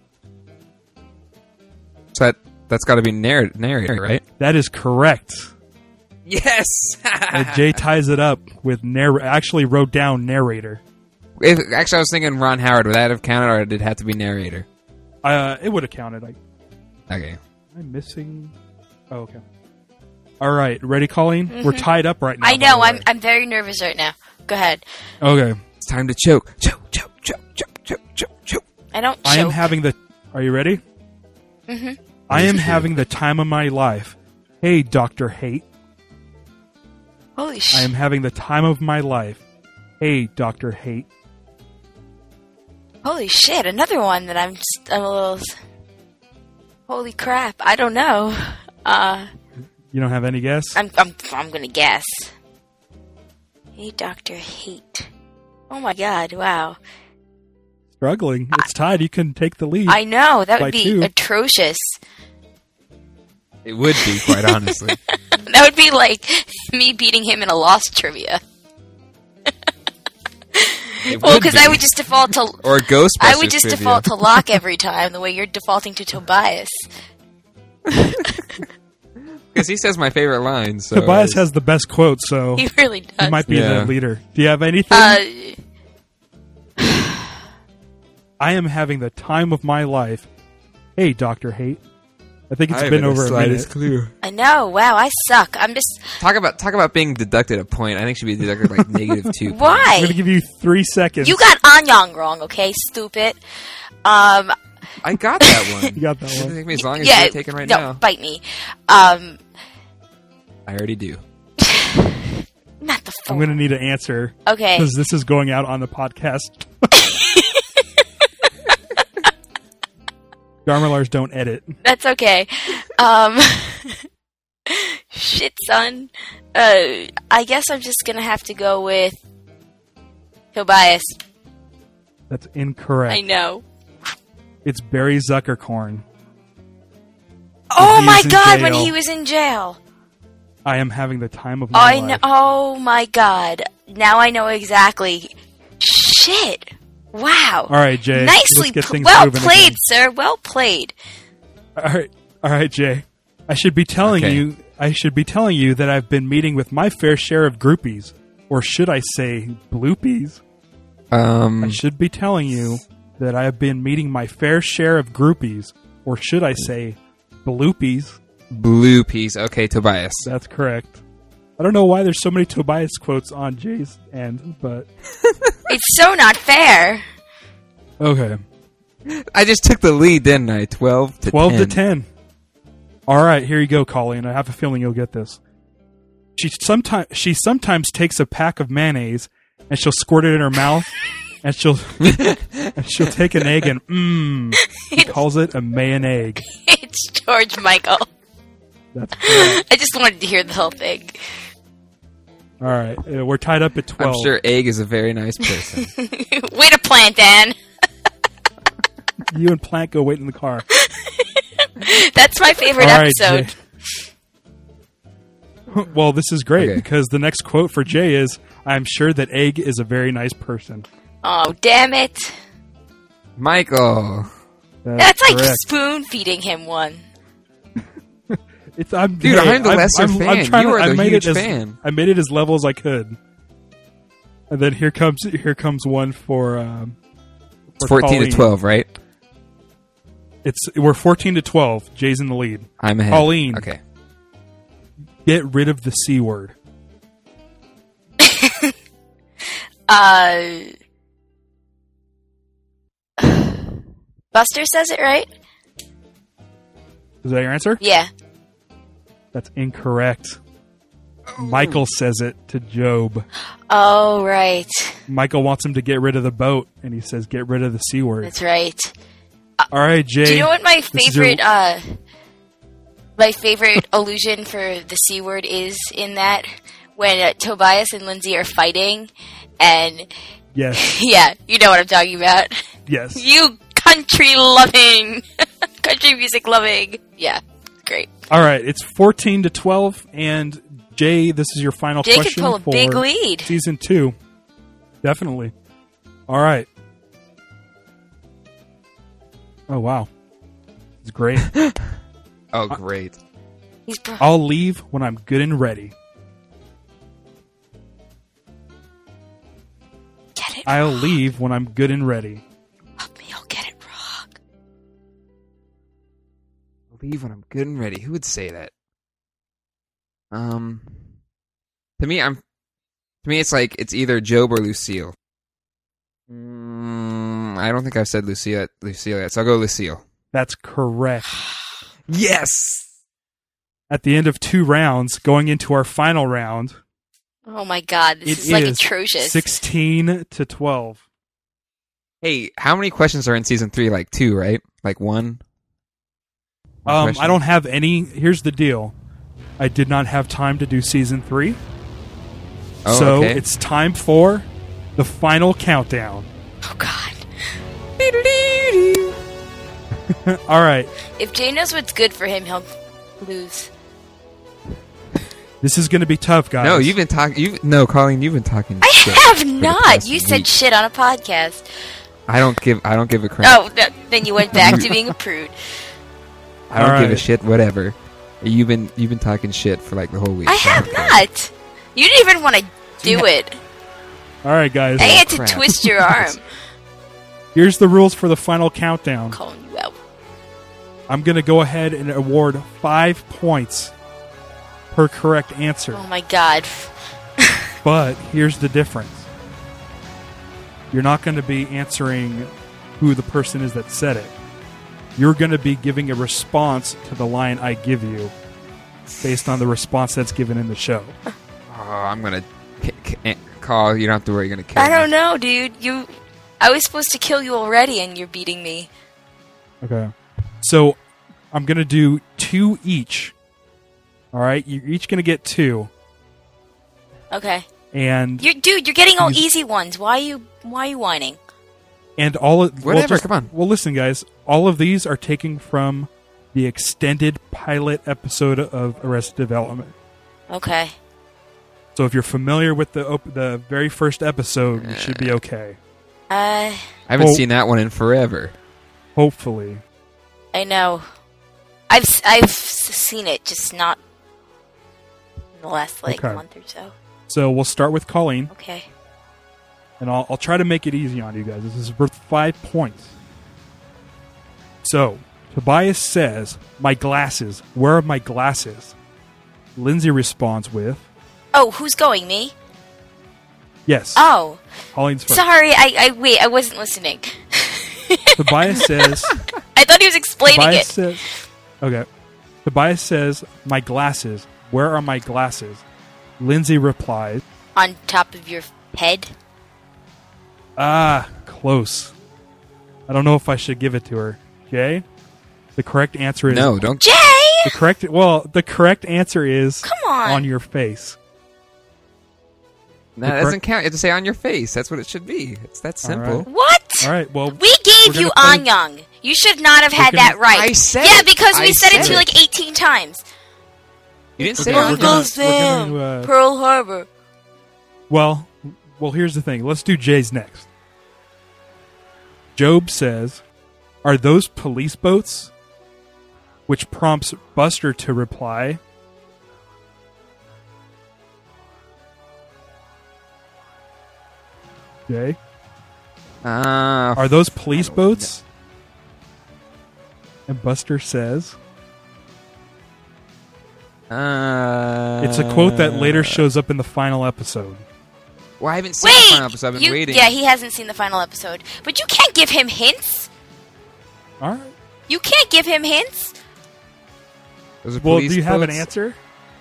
So that that's got to be narr- narrator, right? That is correct. Yes. And Jay ties it up with narr- actually wrote down narrator. If, actually, I was thinking Ron Howard. Would that have counted, or did it have to be narrator? Uh, it would have counted. I, Okay. am I missing? Oh, okay. All right, ready, Colleen? We're tied up right now. I by know. the I'm way. I'm very nervous right now. Go ahead. Okay. It's time to choke. Choke, choke, choke, choke, choke, choke, choke. I don't I am choke. having the. Are you ready? Mm-hmm. I am having the time of my life. Hey, Doctor Hate. Holy sh! I am having the time of my life. Hey, Doctor Hate. Holy shit! Another one that I'm s- I'm a little. s- Holy crap! I don't know. Uh, You don't have any guess? I'm I'm I'm gonna guess. Hey, Doctor Hate. Oh my God! Wow. Struggling. It's tied. You can take the lead. I know that By would be two. atrocious. It would be, quite honestly. That would be like me beating him in a Lost trivia. It Well, would because be. I would just default to Or Ghostbusters I would just trivia. default to Locke every time, the way you're defaulting to Tobias. Because he says my favorite line. So Tobias has the best quote, so He really he does. might be Yeah. the leader. Do you have anything? Uh, I am having the time of my life. Hey, Doctor Hate. I think it's I been haven't over the a slightest minute. clue. I know. Wow, I suck. I'm just. Talk about talk about being deducted a point. I think should be deducted like negative two. I'm Why? going to give you three seconds. You got Anyang wrong, okay, stupid. Um, I got that one. You got that It doesn't one. take me as long as yeah, you're taking right no, now. bite me. Um, I already do. Not the phone. I'm going to need an answer Okay. because this is going out on the podcast. Garmalars don't edit. That's okay. Um, shit, son. Uh, I guess I'm just gonna have to go with Tobias. That's incorrect. I know. It's Barry Zuckerkorn. Oh he my was in god, when jail. he was in jail. I am having the time of my I life. know. Oh my god. Now I know exactly. Shit. Wow. All right, Jay. Nicely let's get pl- things well moving played, again. sir. Well played. All right, all right, Jay. I should be telling Okay. you. I should be telling you that I've been meeting with my fair share of groupies, or should I say, bloopies? Um, I should be telling you that I have been meeting my fair share of groupies, or should I say, bloopies? blue piece. Okay, Tobias. That's correct. I don't know why there's so many Tobias quotes on Jay's end, but It's so not fair. okay. I just took the lead, didn't I? Twelve to Twelve ten. to ten. All right, here you go, Colleen. I have a feeling you'll get this. She sometimes she sometimes takes a pack of mayonnaise and she'll squirt it in her mouth, and she'll and she'll take an egg and mmm. She calls it a mayonnaise. It's George Michael. That's correct. I just wanted to hear the whole thing. All right, uh, we're tied up at twelve. I'm sure Egg is a very nice person. Way to plant, Dan. You and Plant go wait in the car. That's my favorite All right, episode. Jay. Well, this is great Okay. because the next quote for Jay is, "I'm sure that Egg is a very nice person." Oh, damn it. Michael. That's like correct. spoon feeding him one. It's, I'm, Dude, hey, I'm the I'm- lesser I'm- I'm fan. trying You to- are I the made huge it as, fan. I made it as level as I could. And then here comes here comes one for, um, for fourteen Colleen. to twelve, right? It's we're fourteen to twelve. Jay's in the lead. I'm ahead. Colleen. Okay. Get rid of the C word. Uh, Buster says it right? Is that your answer? Yeah. That's incorrect. Michael says it to Job. Oh, right. Michael wants him to get rid of the boat, and he says, "Get rid of the C word." That's right. All right, Jay. Do you know what my this is favorite your- uh my favorite allusion for the C word is in that? When uh, Tobias and Lindsay are fighting, and Yes. yeah, you know what I'm talking about. Yes. You country loving, country music loving. Yeah, great. All right, it's fourteen to twelve, and Jay, this is your final Jay could question pull a for big lead. season two. Definitely. All right. Oh wow, it's great. Oh, great. He's bro- I'll leave when I'm good and ready. get it. I'll leave when I'm good and ready. Help me, I'll get it wrong. Leave when I'm good and ready. Who would say that? Um, to me, I'm. To me, it's like it's either Job or Lucille. Mm, I don't think I've said Lucille. Lucille yet, so I'll go Lucille. That's correct. Yes. At the end of two rounds, going into our final round, Oh my god, this it is like is atrocious. sixteen to twelve. Hey, how many questions are in season three? Like two, right? Like one. One Um, question? I don't have any. Here's the deal. I did not have time to do season three. Oh, so okay. it's time for the final countdown. Oh god. All right. If Jay knows what's good for him, he'll lose. This is going to be tough, guys. No, you've been talking. You no, Colleen, you've been talking. I shit have for the not. past You said week. shit on a podcast. I don't give. I don't give a crap. Oh, th- then you went back to being a prude. I don't All give a right. shit. Whatever. You've been you've been talking shit for like the whole week. I so have don't care. not. You didn't even want to do Yeah. it. All right, guys. I had to crap. twist your arm. Here's the rules for the final countdown. Calling you out. I'm going to go ahead and award five points per correct answer. Oh my god. But here's the difference. You're not going to be answering who the person is that said it. You're going to be giving a response to the line I give you. based on the response that's given in the show. Oh, I'm gonna k- k- call. You don't have to worry. You're gonna kill I me. don't know, dude. You, I was supposed to kill you already, and you're beating me. Okay. So I'm going to do two each. All right? You're each going to get two. Okay. And You're, dude, you're getting all He's- easy ones. Why are you, why are you whining? and all of well, Whatever, just- come on. Well, listen guys, all of these are taken from the extended pilot episode of Arrested Development. Okay. So if you're familiar with the op- the very first episode, you should be okay. Uh, I haven't Oh. seen that one in forever. Hopefully. I know. I've, s- I've s- seen it, just not in the last, like, Okay. month or so. So we'll start with Colleen, Okay. and I'll, I'll try to make it easy on you guys. This is worth five points. So, Tobias says, "My glasses. Where are my glasses?" Lindsay responds with, Oh, who's going? Me? "Yes." Oh, Colleen's first. sorry. I, I wait. I wasn't listening. Tobias says, I thought he was explaining Tobias it. says, okay. Tobias says, "My glasses. Where are my glasses?" Lindsay replies, On top of your head. "Ah, close. I don't know if I should give it to her." Jay, the correct answer is No, don't. Jay, The correct well, the correct answer is come on. on your face. No, the that cor- doesn't count. You have to say on your face. That's what it should be. It's that simple. right. What? All right. Well, We gave We're you gonna play- Anyang. You should not have had gonna- that right. I said yeah, it. because we I said, it said to you it. like eighteen times. You didn't We're say gonna- on we're gonna- your we're Sam, gonna, uh, Pearl Harbor. well, well. Here's the thing. Let's do Jay's next. Job says, "Are those police boats?" Which prompts Buster to reply, Jay, Ah, "Are those police boats?" And Buster says, uh, "It's a quote that later shows up in the final episode." Well, I haven't seen the Wait, final episode. I've been you, waiting. yeah, he hasn't seen the final episode. But you can't give him hints. All right. You can't give him hints. Those are Well, police do you have an boats? answer?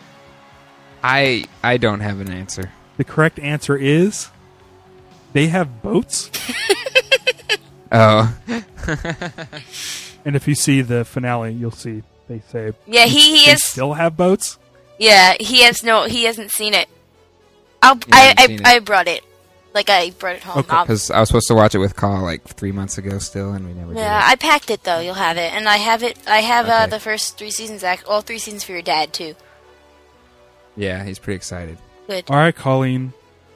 I I don't have an answer. The correct answer is they have boats. Oh, And if you see the finale, you'll see they say Yeah, he, he they is. still have boats. Yeah, he has no. He hasn't seen it. I'll, You I haven't I, seen it. I brought it. Like I brought it home. Okay, I'll- because I was supposed to watch it with Carl like three months ago still, and we never yeah, did. I packed it though. You'll have it, and I have it. I have uh, Okay. the first three seasons. Act, all three seasons for your dad too. It. Yeah, he's pretty excited. Good. All right, Colleen.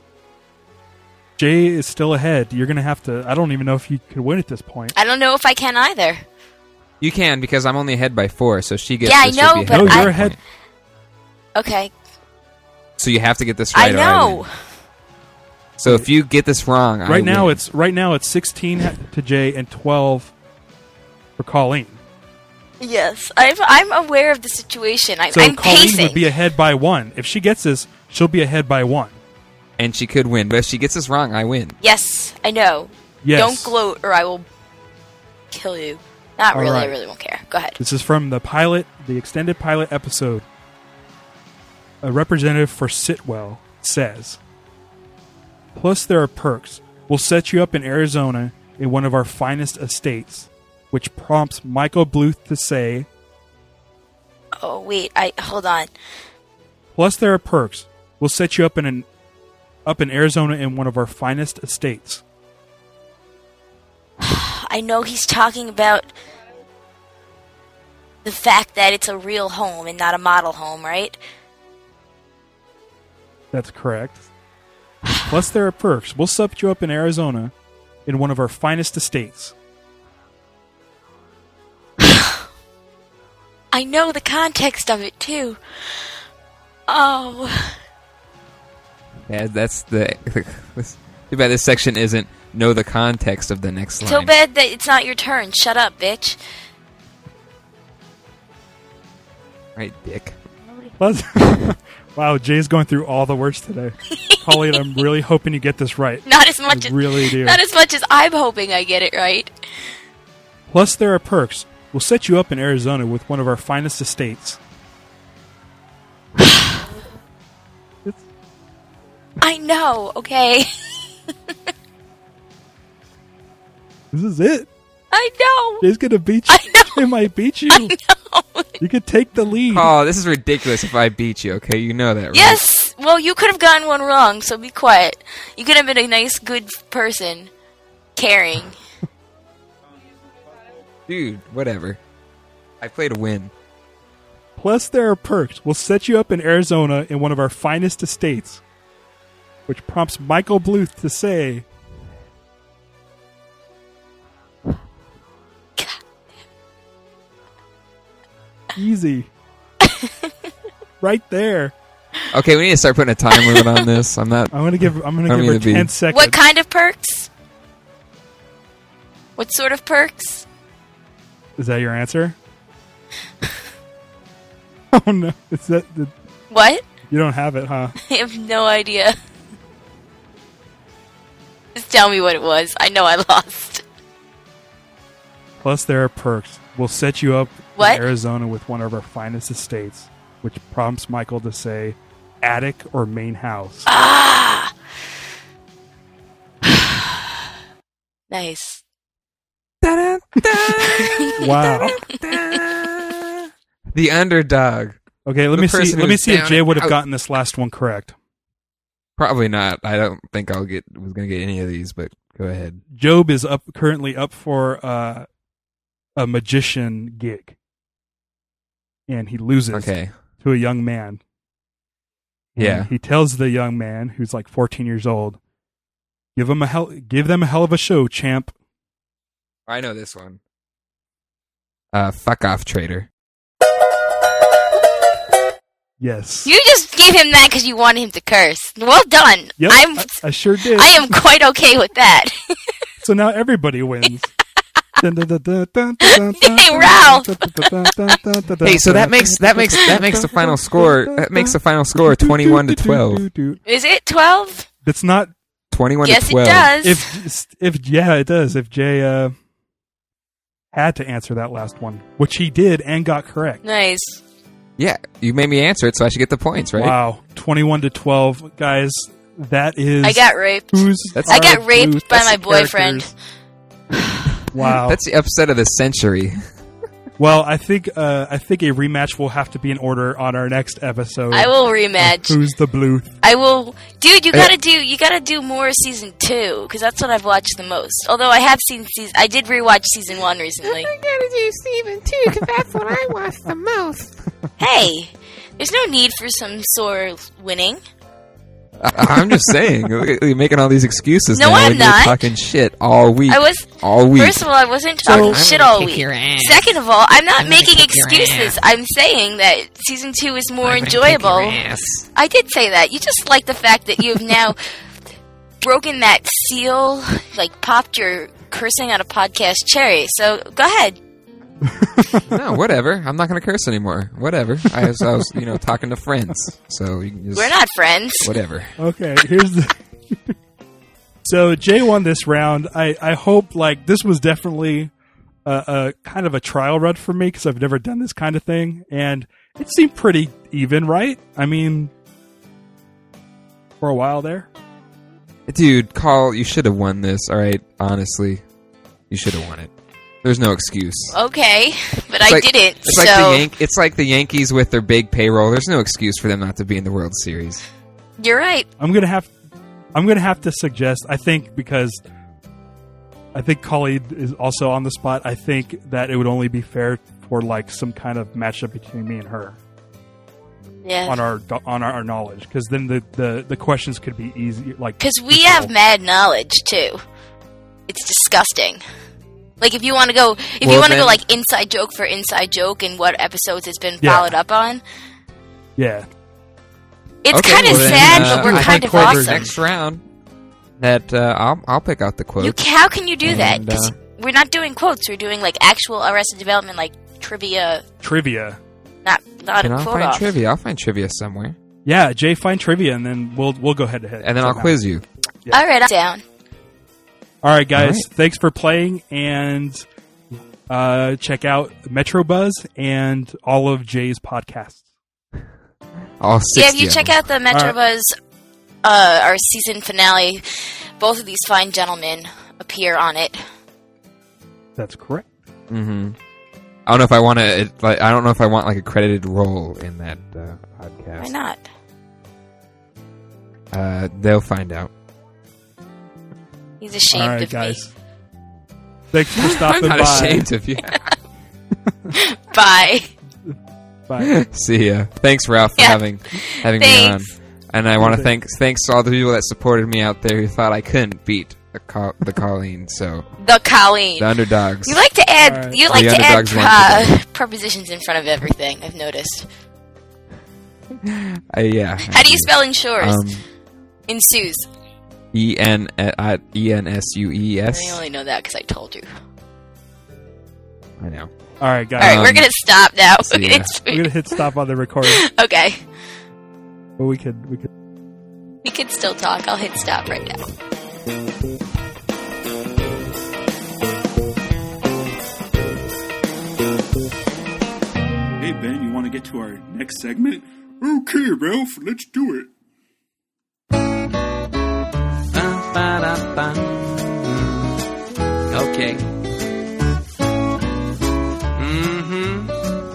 Jay is still ahead. You're gonna have to. I don't even know if you could win at this point. I don't know if I can either. You can because I'm only ahead by four, so she gets. Yeah, I this, she'll know, be but ahead No, by you're a ahead. point. Okay, So you have to get this I right. or I know. win. So if you get this wrong, I Right now, win. it's right now it's sixteen to Jay and twelve for Colleen. Yes, I'm. I'm aware of the situation. I'm, So I'm Colleen pacing. would be ahead by one. If she gets this, she'll be ahead by one. and she could win. But if she gets this wrong, I win. Yes, I know. Yes. Don't gloat, or I will kill you. Not All really. I right. really won't care. Go ahead. This is from the pilot, the extended pilot episode. A representative for Sitwell says, "Plus, there are perks. We'll set you up in Arizona in one of our finest estates," which prompts Michael Bluth to say, Oh wait, I hold on. "Plus, there are perks. We'll set you up in an up in Arizona in one of our finest estates." I know he's talking about the fact that it's a real home and not a model home, right? That's correct. Plus, there are perks. We'll set you up in Arizona in one of our finest estates. I know the context of it too. Oh, Yeah, that's the. Too bad this section isn't know the context of the next line. so bad that it's not your turn. Shut up, bitch. Right, dick. Plus, wow, Jay's going through all the words today. Colleen, I'm really hoping you get this right. Not as much I as really do. not as much as I'm hoping I get it right. Plus, there are perks. We'll set you up in Arizona with one of our finest estates. I know, okay? This is it. I know. Jay's gonna beat you. I know. Jay might beat you. I know. You could take the lead. Oh, this is ridiculous if I beat you, okay? You know that, right? Yes. Well, you could have gotten one wrong, so be quiet. You could have been a nice, good person. Caring. Dude, whatever. I play to win. Plus, there are perks. We'll set you up in Arizona in one of our finest estates, which prompts Michael Bluth to say, easy. Right there. Okay, we need to start putting a time limit on this. I'm not... I'm gonna give. I'm gonna I don't give her mean to be- ten seconds. What kind of perks? What sort of perks? Is that your answer? Oh no! Is that the, What? you don't have it, huh? I have no idea. Just tell me what it was. I know I lost. Plus, there are perks. We'll set you up What? in Arizona with one of our finest estates, which prompts Michael to say, attic or main house. Ah! Nice. Wow. The underdog. Okay, let The me see. person Let me who's see if down Jay and would have out. gotten this last one correct. Probably not. I don't think I'll get was going to get any of these, but go ahead. Job is up currently up for uh, a magician gig, and he loses Okay. to a young man. And Yeah. he tells the young man, who's like fourteen years old, "Give him a hell, give them a hell of a show, champ." I know this one. Uh, fuck off, traitor. Yes. You just gave him that because you wanted him to curse. Well done. Yep, I'm. I, I sure did. I am quite okay with that. So now everybody wins. Hey, Ralph. Hey, so that makes that makes that makes the final score that makes the final score twenty-one to twelve. Is it twelve? That's not twenty-one Yes, to twelve. it does. if if yeah, it does. If Jay uh, had to answer that last one, which he did and got correct. Nice. Yeah, you made me answer it, so I should get the points, right? Wow, twenty-one to twelve, guys. That is I got raped. who's That's- I our got raped Bluth by my boyfriend. characters. Wow. That's the upset of the century. Well, I think uh, I think a rematch will have to be in order on our next episode. I will rematch. Who's the Bluth? I will, dude. You Uh, gotta do. You gotta do more season two because that's what I've watched the most. Although I have seen season, I did rewatch season one recently. gotta do season two because that's what I watch the most. Hey, there's no need for some sore winning. I, I'm just saying, you're making all these excuses No, now, I'm and you're not. talking shit all week. I was. all week. First of all, I wasn't talking I'm shit gonna all kick week. your ass. Second of all, I'm not I'm gonna making kick your excuses. ass. I'm saying that season two is more I'm gonna kick your enjoyable. ass. I did say that. You just like the fact that you've now broken that seal, like popped your cursing on a podcast cherry. So go ahead. No, whatever. I'm not going to curse anymore. Whatever. I was, I was, you know, talking to friends. So you can just, We're not friends. whatever. Okay, here's the. So Jay won this round. I, I hope like this was definitely a, a kind of a trial run for me because I've never done this kind of thing, and it seemed pretty even, right? I mean, for a while there. Dude, Carl, you should have won this. All right, honestly, you should have won it. There's no excuse. Okay, but It's I like- didn't. It's so like the Yan- It's like the Yankees with their big payroll. There's no excuse for them not to be in the World Series. you're right. I'm gonna have, I'm gonna have to suggest. I think because I think Khalid is also on the spot. I think that it would only be fair for like some kind of matchup between me and her Yeah. on our on our, our knowledge, because then the, the the questions could be easy. Like Because we equal. have mad knowledge too. It's disgusting. Like if you want to go, if you Well, want to go then- like inside joke for inside joke and what episodes it's been Yeah. followed up on, Yeah. it's Okay, kind of well then, sad, uh, but we're I kind think of Corbin- awesome. Next round, that uh, I'll I'll pick out the quote. You, how can you do that? And, 'Cause uh, we're not doing quotes. We're doing like actual Arrested Development, like trivia, Trivia. not not and a I'll quote find off. trivia. I'll find trivia somewhere, Yeah, Jay, find trivia, and then we'll we'll go head to head. and then I'll somehow. quiz you. Yeah. All right, I'm down. All right, guys. All right. Thanks for playing, and uh, check out Metro Buzz and all of Jay's podcasts. All Yeah, if sixty you of check them. out the Metrobuzz uh, our season finale, both of these fine gentlemen appear on it. That's correct. Mm-hmm. I don't know if I want to. Like, I don't know if I want like a credited role in that uh, podcast. Why not? Uh, they'll find out. He's ashamed All right, of guys. me. Thanks for I'm stopping not by. ashamed of you. Bye. Bye. See ya. Thanks, Ralph, for Yeah. having having me on. Thanks. And I want to Thanks. thank thanks to all the people that supported me out there who thought I couldn't beat the Col- the Colleen. So The Colleen. the underdogs. You like to add. All right. You like The to add underdogs won uh, prepositions in front of everything. I've noticed. Uh, yeah. How do you spell ensures? Um, Ensues. E N uh, E N S U E S. I only know that because I told you. I know. All right, guys. All right, Um, we're gonna stop now. see ya. It's We're gonna hit stop on the recording, okay. but we could we could. We could still talk. I'll hit stop right now. Hey, Ben, you want to get to our next segment? Okay, Ralph, let's do it. Okay. Mm-hmm.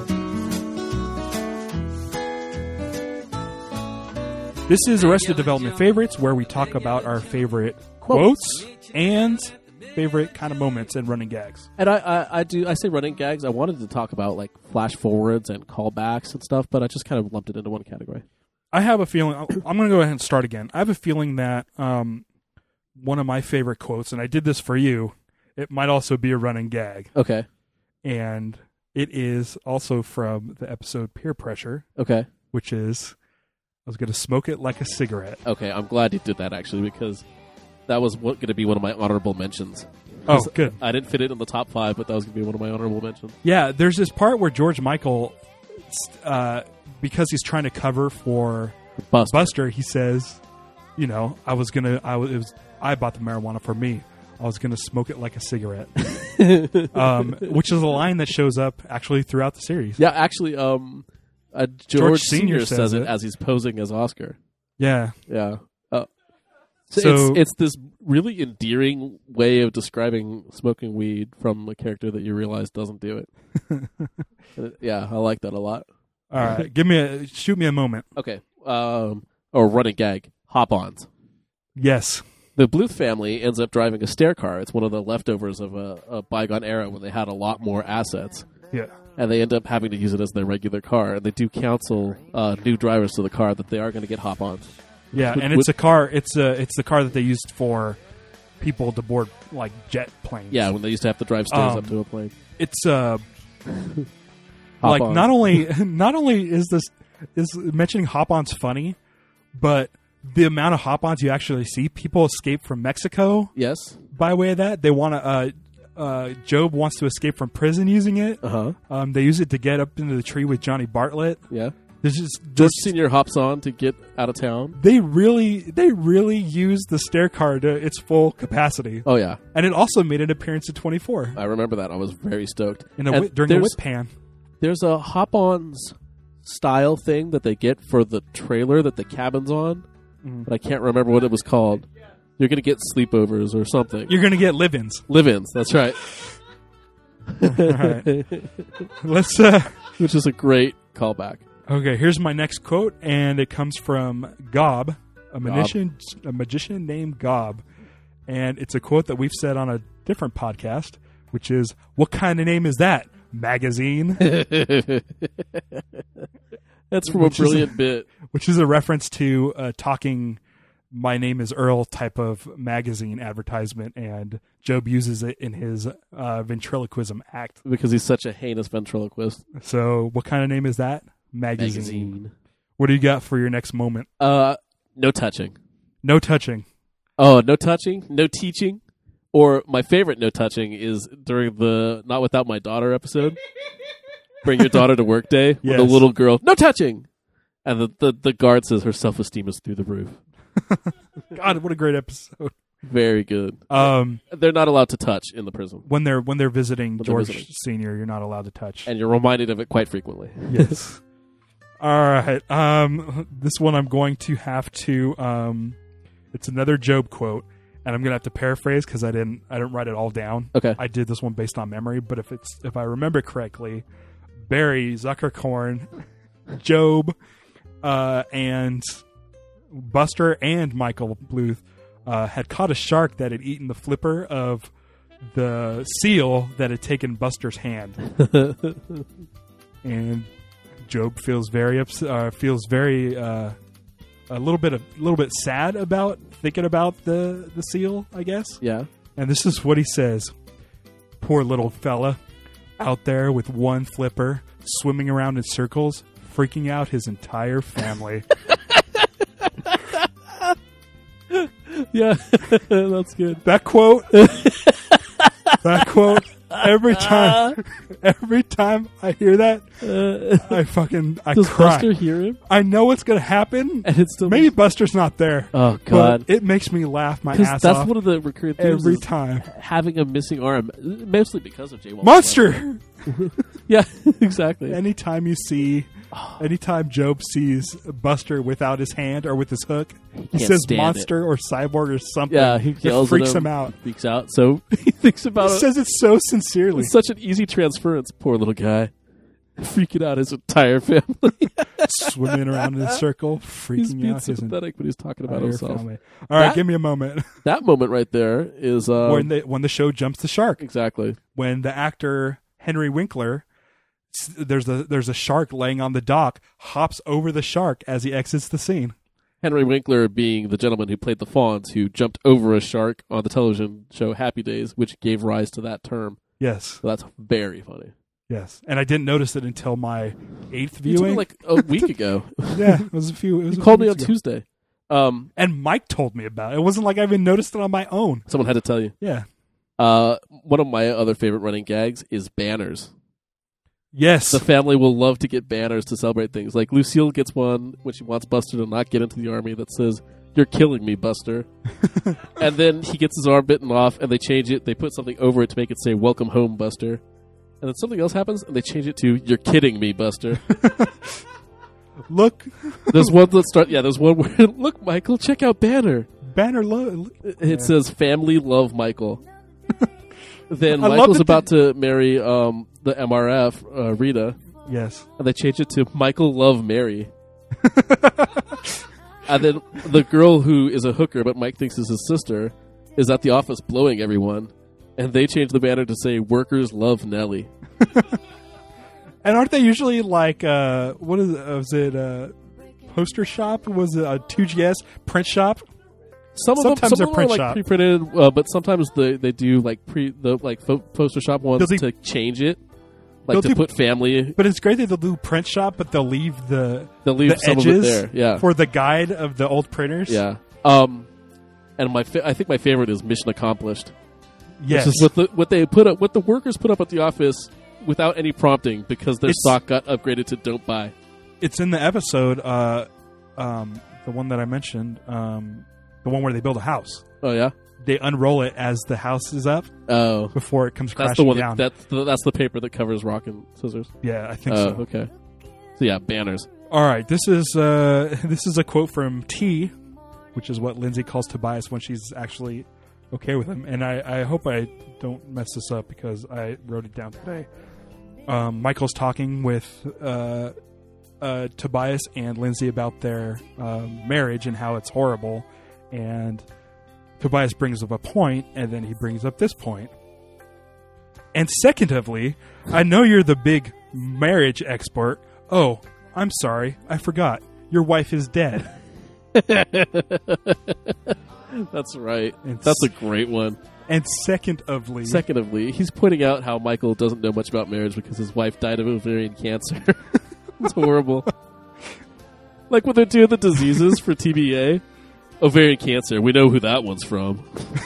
This is Arrested Development Favorites, where we talk about our favorite quotes and favorite kind of moments and running gags. And I, I, I do. I say running gags. I wanted to talk about like flash forwards and callbacks and stuff, but I just kind of lumped it into one category. I have a feeling. I'm going to go ahead and start again. I have a feeling that um, one of my favorite quotes, and I did this for you, it might also be a running gag. Okay. And it is also from the episode Peer Pressure, Okay. which is, I was going to smoke it like a cigarette. Okay. I'm glad you did that actually because that was going to be one of my honorable mentions. Oh, good. I didn't fit it in the top five, but that was going to be one of my honorable mentions. Yeah, there's this part where George Michael, uh, because he's trying to cover for Bust. Buster, he says, you know, I was going to, I was, it was, I bought the marijuana for me. I was going to smoke it like a cigarette. um, which is a line that shows up actually throughout the series. Yeah, actually, um, uh, George, George Senior Senior says, says it it. as he's posing as Oscar. Yeah. Yeah. Uh, so So- it's, it's this really endearing way of describing smoking weed from a character that you realize doesn't do it. Uh, yeah, I like that a lot. All right. Give me a, shoot me a moment. Okay. Um, or running gag, hop-ons. Yes. The Bluth family ends up driving a stair car. It's one of the leftovers of a, a bygone era when they had a lot more assets. Yeah. And they end up having to use it as their regular car. And they do counsel uh, new drivers to the car that they are going to get hop-ons. Yeah, and Would- it's a car. It's a it's the car that they used for people to board like jet planes. Yeah, when they used to have to drive stairs Um, up to a plane. it's uh like Hop-ons. not only not only is this is mentioning hop-ons funny, but the amount of hop-ons you actually see. People escape from Mexico Yes. by way of that. They want to. Uh, uh, Job wants to escape from prison using it. Uh-huh. Um, they use it to get up into the tree with Johnny Bartlett. Yeah. There's just George this, Senior hops on to get out of town. they really they really use the stair car to its full capacity. Oh, yeah. And it also made an appearance at twenty-four I remember that. I was very stoked. in a And whip, during a there's, whip pan. There's a hop-ons style thing that they get for the trailer that the cabin's on, Mhm. but I can't remember what it was called. You're going to get sleepovers or something. You're gonna get live-ins. Live-ins, that's right. right. Let's. Uh, Which is a great callback. okay, here's my next quote, and it comes from Gob, a magician, a magician named Gob, and it's a quote that we've said on a different podcast, which is, "What kind of name is that? Magazine?" That's from a Which is a- brilliant bit. Which is a reference to uh, talking. My name is Earl type of magazine advertisement, and Job uses it in his uh, ventriloquism act. Because he's such a heinous ventriloquist. So, what kind of name is that? Magazine. Magazine. What do you got for your next moment? Uh, no touching. No touching. Oh, no touching, no teaching. Or my favorite no touching is during the Not Without My Daughter episode. Bring your daughter to work day. When the Yes. little girl, no touching. And the, the, the guard says her self-esteem is through the roof. God, what a great episode. Very good. Um, They're not allowed to touch in the prison. when they're when they're visiting they're George visiting. Senior, you're not allowed to touch. And you're reminded of it quite frequently. Yes. All right. Um, this one I'm going to have to um, It's another Job quote, and I'm gonna have to paraphrase because I didn't I didn't write it all down. Okay. I did this one based on memory, but if it's if I remember correctly, Barry Zuckerkorn, Job, uh, and Buster and Michael Bluth uh, had caught a shark that had eaten the flipper of the seal that had taken Buster's hand, and Job feels very ups- uh, feels very uh, a little bit of, a little bit sad about thinking about the the seal, I guess. Yeah. And this is what he says: "Poor little fella, out there with one flipper, swimming around in circles, freaking out his entire family." Yeah, that's good. That quote, that quote. Every time, every time I hear that, Uh, I fucking I does cry. Buster hear him? I know what's gonna happen. And it's still Maybe Buster's not there. Oh but God! it makes me laugh my Because ass that's off one of the recurring themes every is time. having a missing arm, mostly because of Jay Walsh. Monster. Yeah, exactly. Anytime you see, anytime Job sees Buster without his hand or with his hook, he can't says stand monster or cyborg or something. Yeah, he It yells freaks at him out. Freaks out. So he thinks about He it. says it so sincerely. It's such an easy transference. Poor little guy, freaking out his entire family. Swimming around in a circle, He's freaking being out his sympathetic, but he's talking about entire himself. family. All right, That- give me a moment. That moment right there is uh, when the when the show jumps the shark. exactly. When the actor Henry Winkler, s- there's a there's a shark laying on the dock, hops over the shark as he exits the scene. Henry Winkler being the gentleman who played the Fonz, who jumped over a shark on the television show Happy Days, which gave rise to that term. Yes, So that's very funny. yes, and I didn't notice it until my eighth You told me viewing. like a week ago. yeah, it was a few. It was You a called few me on weeks ago. Tuesday. Um, and Mike told me about it. It wasn't like I even noticed it on my own. someone had to tell you. Yeah. Uh, one of my other favorite running gags is banners. Yes. The family will love to get banners to celebrate things. Like Lucille gets one when she wants Buster to not get into the army that says, "You're killing me, Buster." And then he gets his arm bitten off, and they change it. They put something over it to make it say, "Welcome home, Buster." And then something else happens, and they change it to, "You're kidding me, Buster." Look, There's one that start. Yeah, there's one where, "Look, Michael, check out banner." banner low. It says "Family Love Michael." Then I love Michael's that about to marry um, the M R F, uh, Rita, Yes. and they change it to "Michael Love Mary." And then the girl who is a hooker, but Mike thinks is his sister, is at the office blowing everyone, and they change the banner to say "Workers Love Nellie." And aren't they usually like uh what is it? Was it uh poster shop? Was it a two G S print shop? Some of Sometimes them, some they're of them print are like shop. pre-printed, uh, but sometimes they they do like pre the like fo- poster shop ones They'll do- to change it, like They'll to do- put family. But it's great that they'll do print shop, but they'll leave the They'll leave the some edges of it there. Yeah, for the guide of the old printers. yeah. Um, and my fa- I think my favorite is Mission Accomplished. Yes. Which is what the what they put up, what the workers put up at the office without any prompting because their It's- stock got upgraded to "Don't buy." It's in the episode, uh, um, the one that I mentioned, um, the one where they build a house. Oh yeah. They unroll it as the house is up Oh, before it comes that's crashing the one. down. That, that's the, that's the paper that covers Rock and Scissors. yeah, I think Oh, so. okay. So yeah, banners. All right, this is uh, this is a quote from T, which is what Lindsay calls Tobias when she's actually okay with him. And I, I hope I don't mess this up because I wrote it down today. Um, Michael's talking with uh, uh, Tobias and Lindsay about their um, marriage and how it's horrible. And Tobias brings up a point, and then he brings up this point. And secondly, I know you're the big marriage expert. Oh, I'm sorry. I forgot. Your wife is dead. That's right. It's- That's a great one. And secondly, Secondly, he's pointing out how Michael doesn't know much about marriage because his wife died of ovarian cancer. It's horrible. Like when they're doing the diseases for T B A, ovarian cancer. We know who that one's from.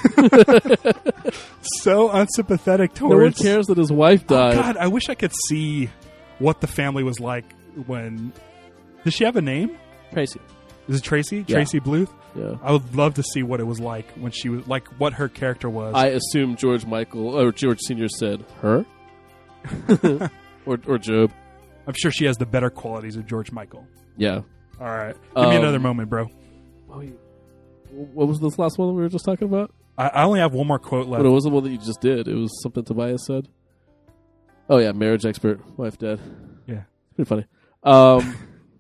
so unsympathetic No one towards. cares that his wife Oh, died. God, I wish I could see what the family was like when. Does she have a name? Tracy. Is it Tracy? Yeah. Tracy Bluth? Yeah. I would love to see what it was like when she was like what her character was. I assume George Michael or George Senior said her, or or Job. I'm sure she has the better qualities of George Michael. Yeah. All right, give me Um, another moment, bro. Oh, you, what was this last one that we were just talking about? I, I only have one more quote left. But it wasn't one that you just did. It was something Tobias said. Oh yeah, marriage expert, wife dead. Yeah, pretty funny. Um,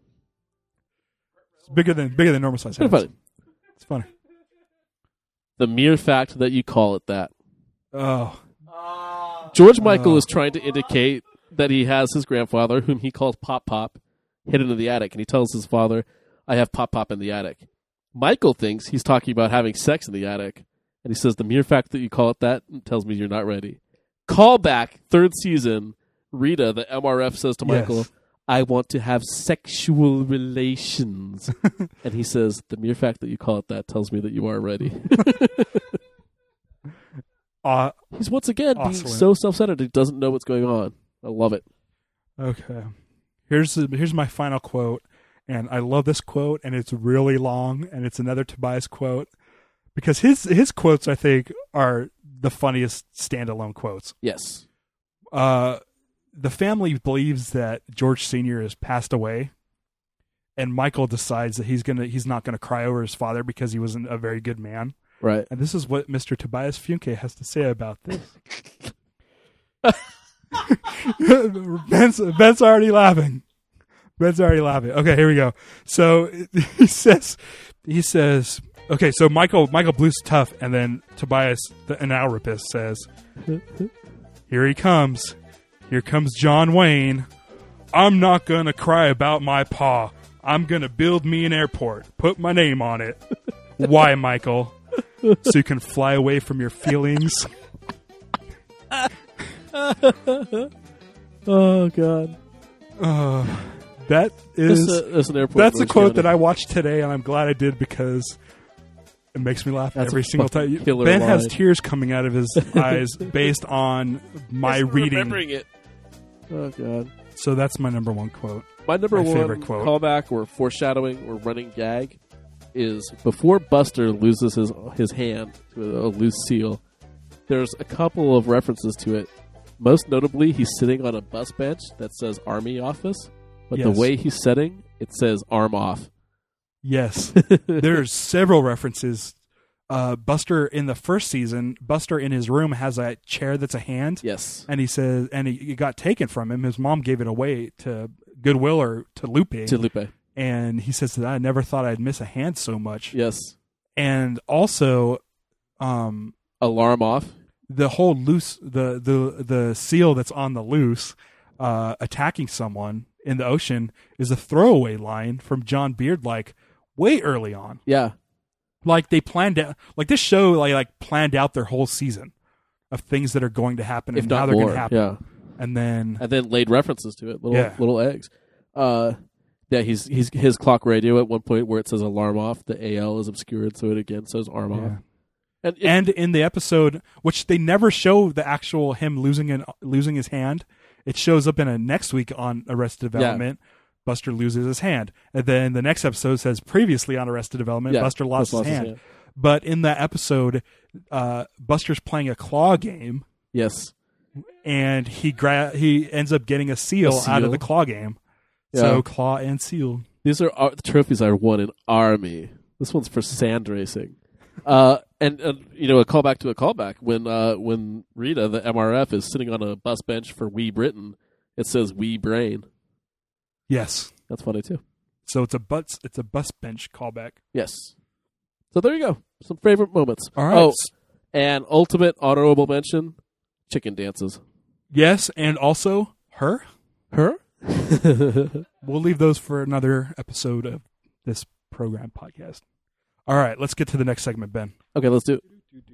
it's bigger than bigger than normal size. pretty hands. funny. It's funny. The mere fact that you call it that. Oh, George Michael Oh. is trying to indicate that he has his grandfather, whom he calls Pop Pop, hidden in the attic, and he tells his father, "I have Pop Pop in the attic." Michael thinks he's talking about having sex in the attic, and he says, "The mere fact that you call it that tells me you're not ready." Callback, third season. Rita, the M R F, says to Michael, Yes. "I want to have sexual relations," and he says, "The mere fact that you call it that tells me that you are ready." uh, He's once again being Awesome. so self-centered he doesn't know what's going on. I love it. okay. Here's the, here's my final quote, and I love this quote, and it's really long, and it's another Tobias quote because his his quotes I think are the funniest standalone quotes. Yes. Uh, the family believes that George Senior has passed away, and Michael decides that he's gonna he's not gonna cry over his father because he wasn't a very good man. Right. And this is what Mister Tobias Funke has to say about this. Ben's, Ben's already laughing. Ben's already laughing. Okay, here we go. So he says, he says, okay, so Michael Michael Blue's tough, and then Tobias, the analrapist, says, "Here he comes. Here comes John Wayne. I'm not gonna cry about my paw. I'm gonna build me an airport. Put my name on it. Why, Michael? So you can fly away from your feelings." Oh God. Uh, that This is uh, this an airport. that's a George quote County. that I watched today, and I'm glad I did because it makes me laugh That's every a single fucking time. killer Ben line. has tears coming out of his eyes based on my Just reading. remembering it. Oh God. So that's my number one quote. My number My one favorite quote. callback or foreshadowing or running gag is before Buster loses his his hand to a, a loose seal. There's a couple of references to it. Most notably, he's sitting on a bus bench that says Army Office, but the Yes. way he's sitting, it says Arm Off. Yes, there's several references. Uh, Buster in the first season, Buster in his room has a chair that's a hand. Yes. And he says, and he, it got taken from him. His mom gave it away to Goodwill or to Lupe. To Lupe. And he says that I never thought I'd miss a hand so much. Yes. And also, um, Alarm Off. the whole loose, the the the seal that's on the loose, uh, attacking someone in the ocean is a throwaway line from John Beard, like way early on. Yeah. Like they planned out, like this show, like like planned out their whole season of things that are going to happen If and not how they're more. going to happen. Yeah. And then And then laid references to it. Little Yeah. little eggs. Uh yeah, he's he's his clock radio at one point where it says alarm off, the A L is obscured, so it again says arm Yeah. off. And, it, and in the episode, which they never show the actual him losing an losing his hand, it shows up in a next week on Arrested Development. Buster loses his hand, and then the next episode says previously on Arrested Development, yeah, Buster lost, Buster his, hand. But in that episode, uh, Buster's playing a claw game, Yes. and he gra- he ends up getting a seal, A seal. out of the claw game. Yeah. So claw and seal. These are ar- the trophies I won in Army. This one's for sand racing. Uh, and, and you know, a callback to a callback. When uh, when Rita, the M R F, is sitting on a bus bench for Wee Britain, it says Wee Brain. Yes. That's funny too. So it's a bus it's a bus bench callback. Yes. So there you go. Some favorite moments. All right. Oh, and ultimate honorable mention: chicken dances. Yes, and also her. Her? We'll leave those for another episode of this program podcast. All right, let's get to the next segment, Ben. Okay, let's do it.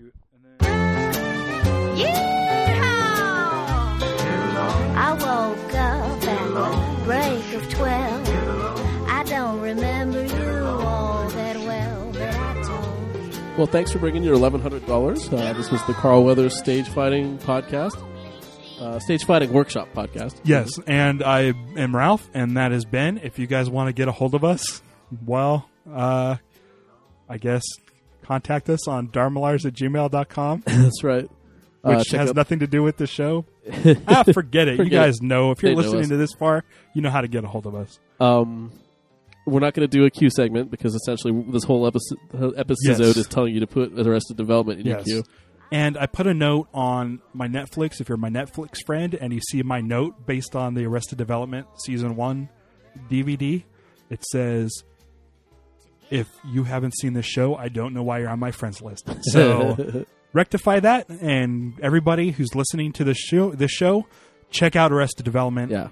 I woke up at the break of twelve. I don't remember you all that well, but I told you. Well, thanks for bringing your eleven hundred dollars. Uh, this was the Carl Weathers Stage Fighting Podcast. Uh, Stage Fighting Workshop Podcast. Yes, and I am Ralph, and that is Ben. If you guys want to get a hold of us, well, uh, I guess contact us on dharmalars at gmail dot com, That's right. Uh, which check has out- nothing to do with the show. ah, forget it. Forget you guys it. know. If you're They know listening us. to this far, you know how to get a hold of us. Um, we're not going to do a Q segment because essentially this whole episode, episode Yes. is telling you to put Arrested Development in Yes. your queue. And I put a note on my Netflix. If you're my Netflix friend and you see my note based on the Arrested Development Season one D V D, it says, if you haven't seen this show, I don't know why you're on my friends list. So rectify that, and everybody who's listening to this show, this show, check out Arrested Development. Yeah.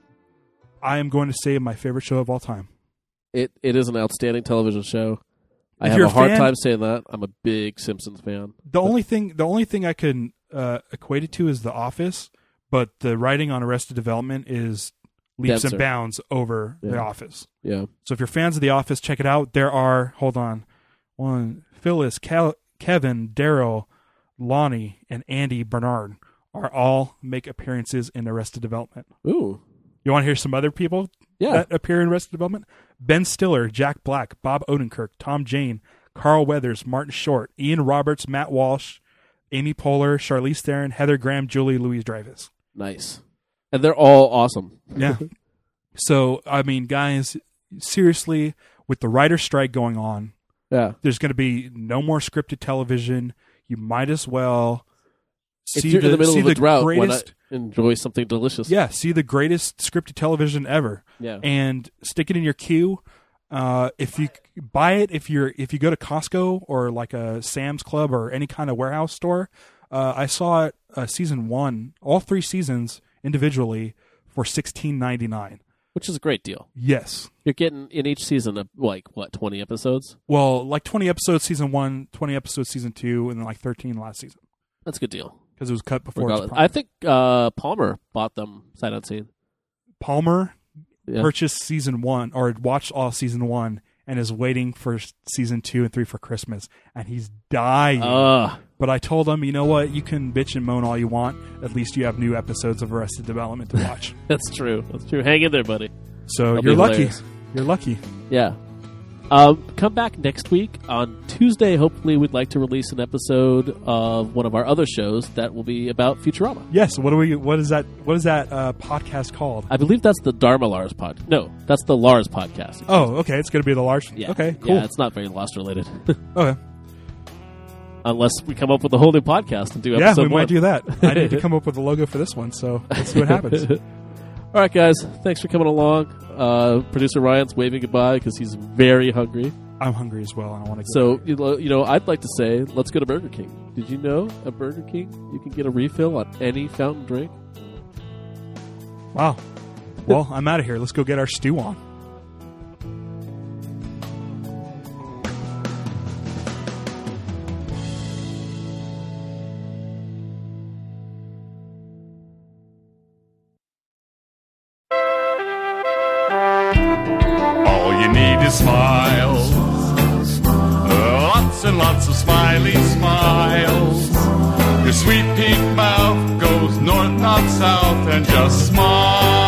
I am going to say my favorite show of all time. It It is an outstanding television show. I If have you're a a hard fan- time saying that. I'm a big Simpsons fan. The only thing, the only thing I can uh, equate it to is The Office, but the writing on Arrested Development is leaps Denser. and bounds over The Yeah. Office. Yeah. So if you're fans of The Office, check it out. There are, hold on, one, Phyllis, Cal- Kevin, Daryl, Lonnie, and Andy Bernard are all make appearances in Arrested Development. Ooh. You want to hear some other people Yeah. that appear in Arrested Development? Ben Stiller, Jack Black, Bob Odenkirk, Tom Jane, Carl Weathers, Martin Short, Ian Roberts, Matt Walsh, Amy Poehler, Charlize Theron, Heather Graham, Julie Louis-Dreyfus. Nice. And they're all awesome. Yeah. So, I mean, guys, seriously, with the writer's strike going on, Yeah. there's going to be no more scripted television. You might as well If see you're the, in the middle see of a the drought, why greatest, not enjoy something delicious? yeah, see the greatest scripted television ever. Yeah. And stick it in your queue. Uh, if you buy it, if you're if you go to Costco or like a Sam's Club or any kind of warehouse store, uh, I saw it uh, season one, all three seasons individually for sixteen ninety nine. Which is a great deal. Yes. You're getting in each season of like what, twenty episodes? Well, like twenty episodes season one, twenty episodes season two, and then like thirteen last season That's a good deal. because it was cut before. It was Regardless. I think uh, Palmer bought them sight unseen. Palmer Yeah. purchased season one or watched all season one and is waiting for season two and three for Christmas, and he's dying. Ugh. But I told him, you know what? You can bitch and moan all you want. At least you have new episodes of Arrested Development to watch. That's true. That's true. Hang in there, buddy. So That'll you're be lucky. hilarious. You're lucky. Yeah. Um, come back next week on Tuesday. Hopefully, we'd like to release an episode of one of our other shows that will be about Futurama. Yes. What do we? What is that? What is that uh, podcast called? I believe that's the Dharma Lars pod. No, that's the Lars podcast. Oh, okay. It's going to be the large. Yeah. Okay. Cool. Yeah, it's not very Lost related. Okay. Unless we come up with a whole new podcast and do Yeah, episode we one. might do that. I need to come up with a logo for this one, so let's see what happens. All right, guys. Thanks for coming along. Uh, Producer Ryan's waving goodbye because he's very hungry. I'm hungry as well, and I want to go. So, you know, you know, I'd like to say, let's go to Burger King. Did you know at Burger King you can get a refill on any fountain drink? Wow. Well, I'm out of here. Let's go get our stew on. All you need is smiles. Lots and lots of smiley smiles. Your sweet pink mouth goes north, not south, and just smile.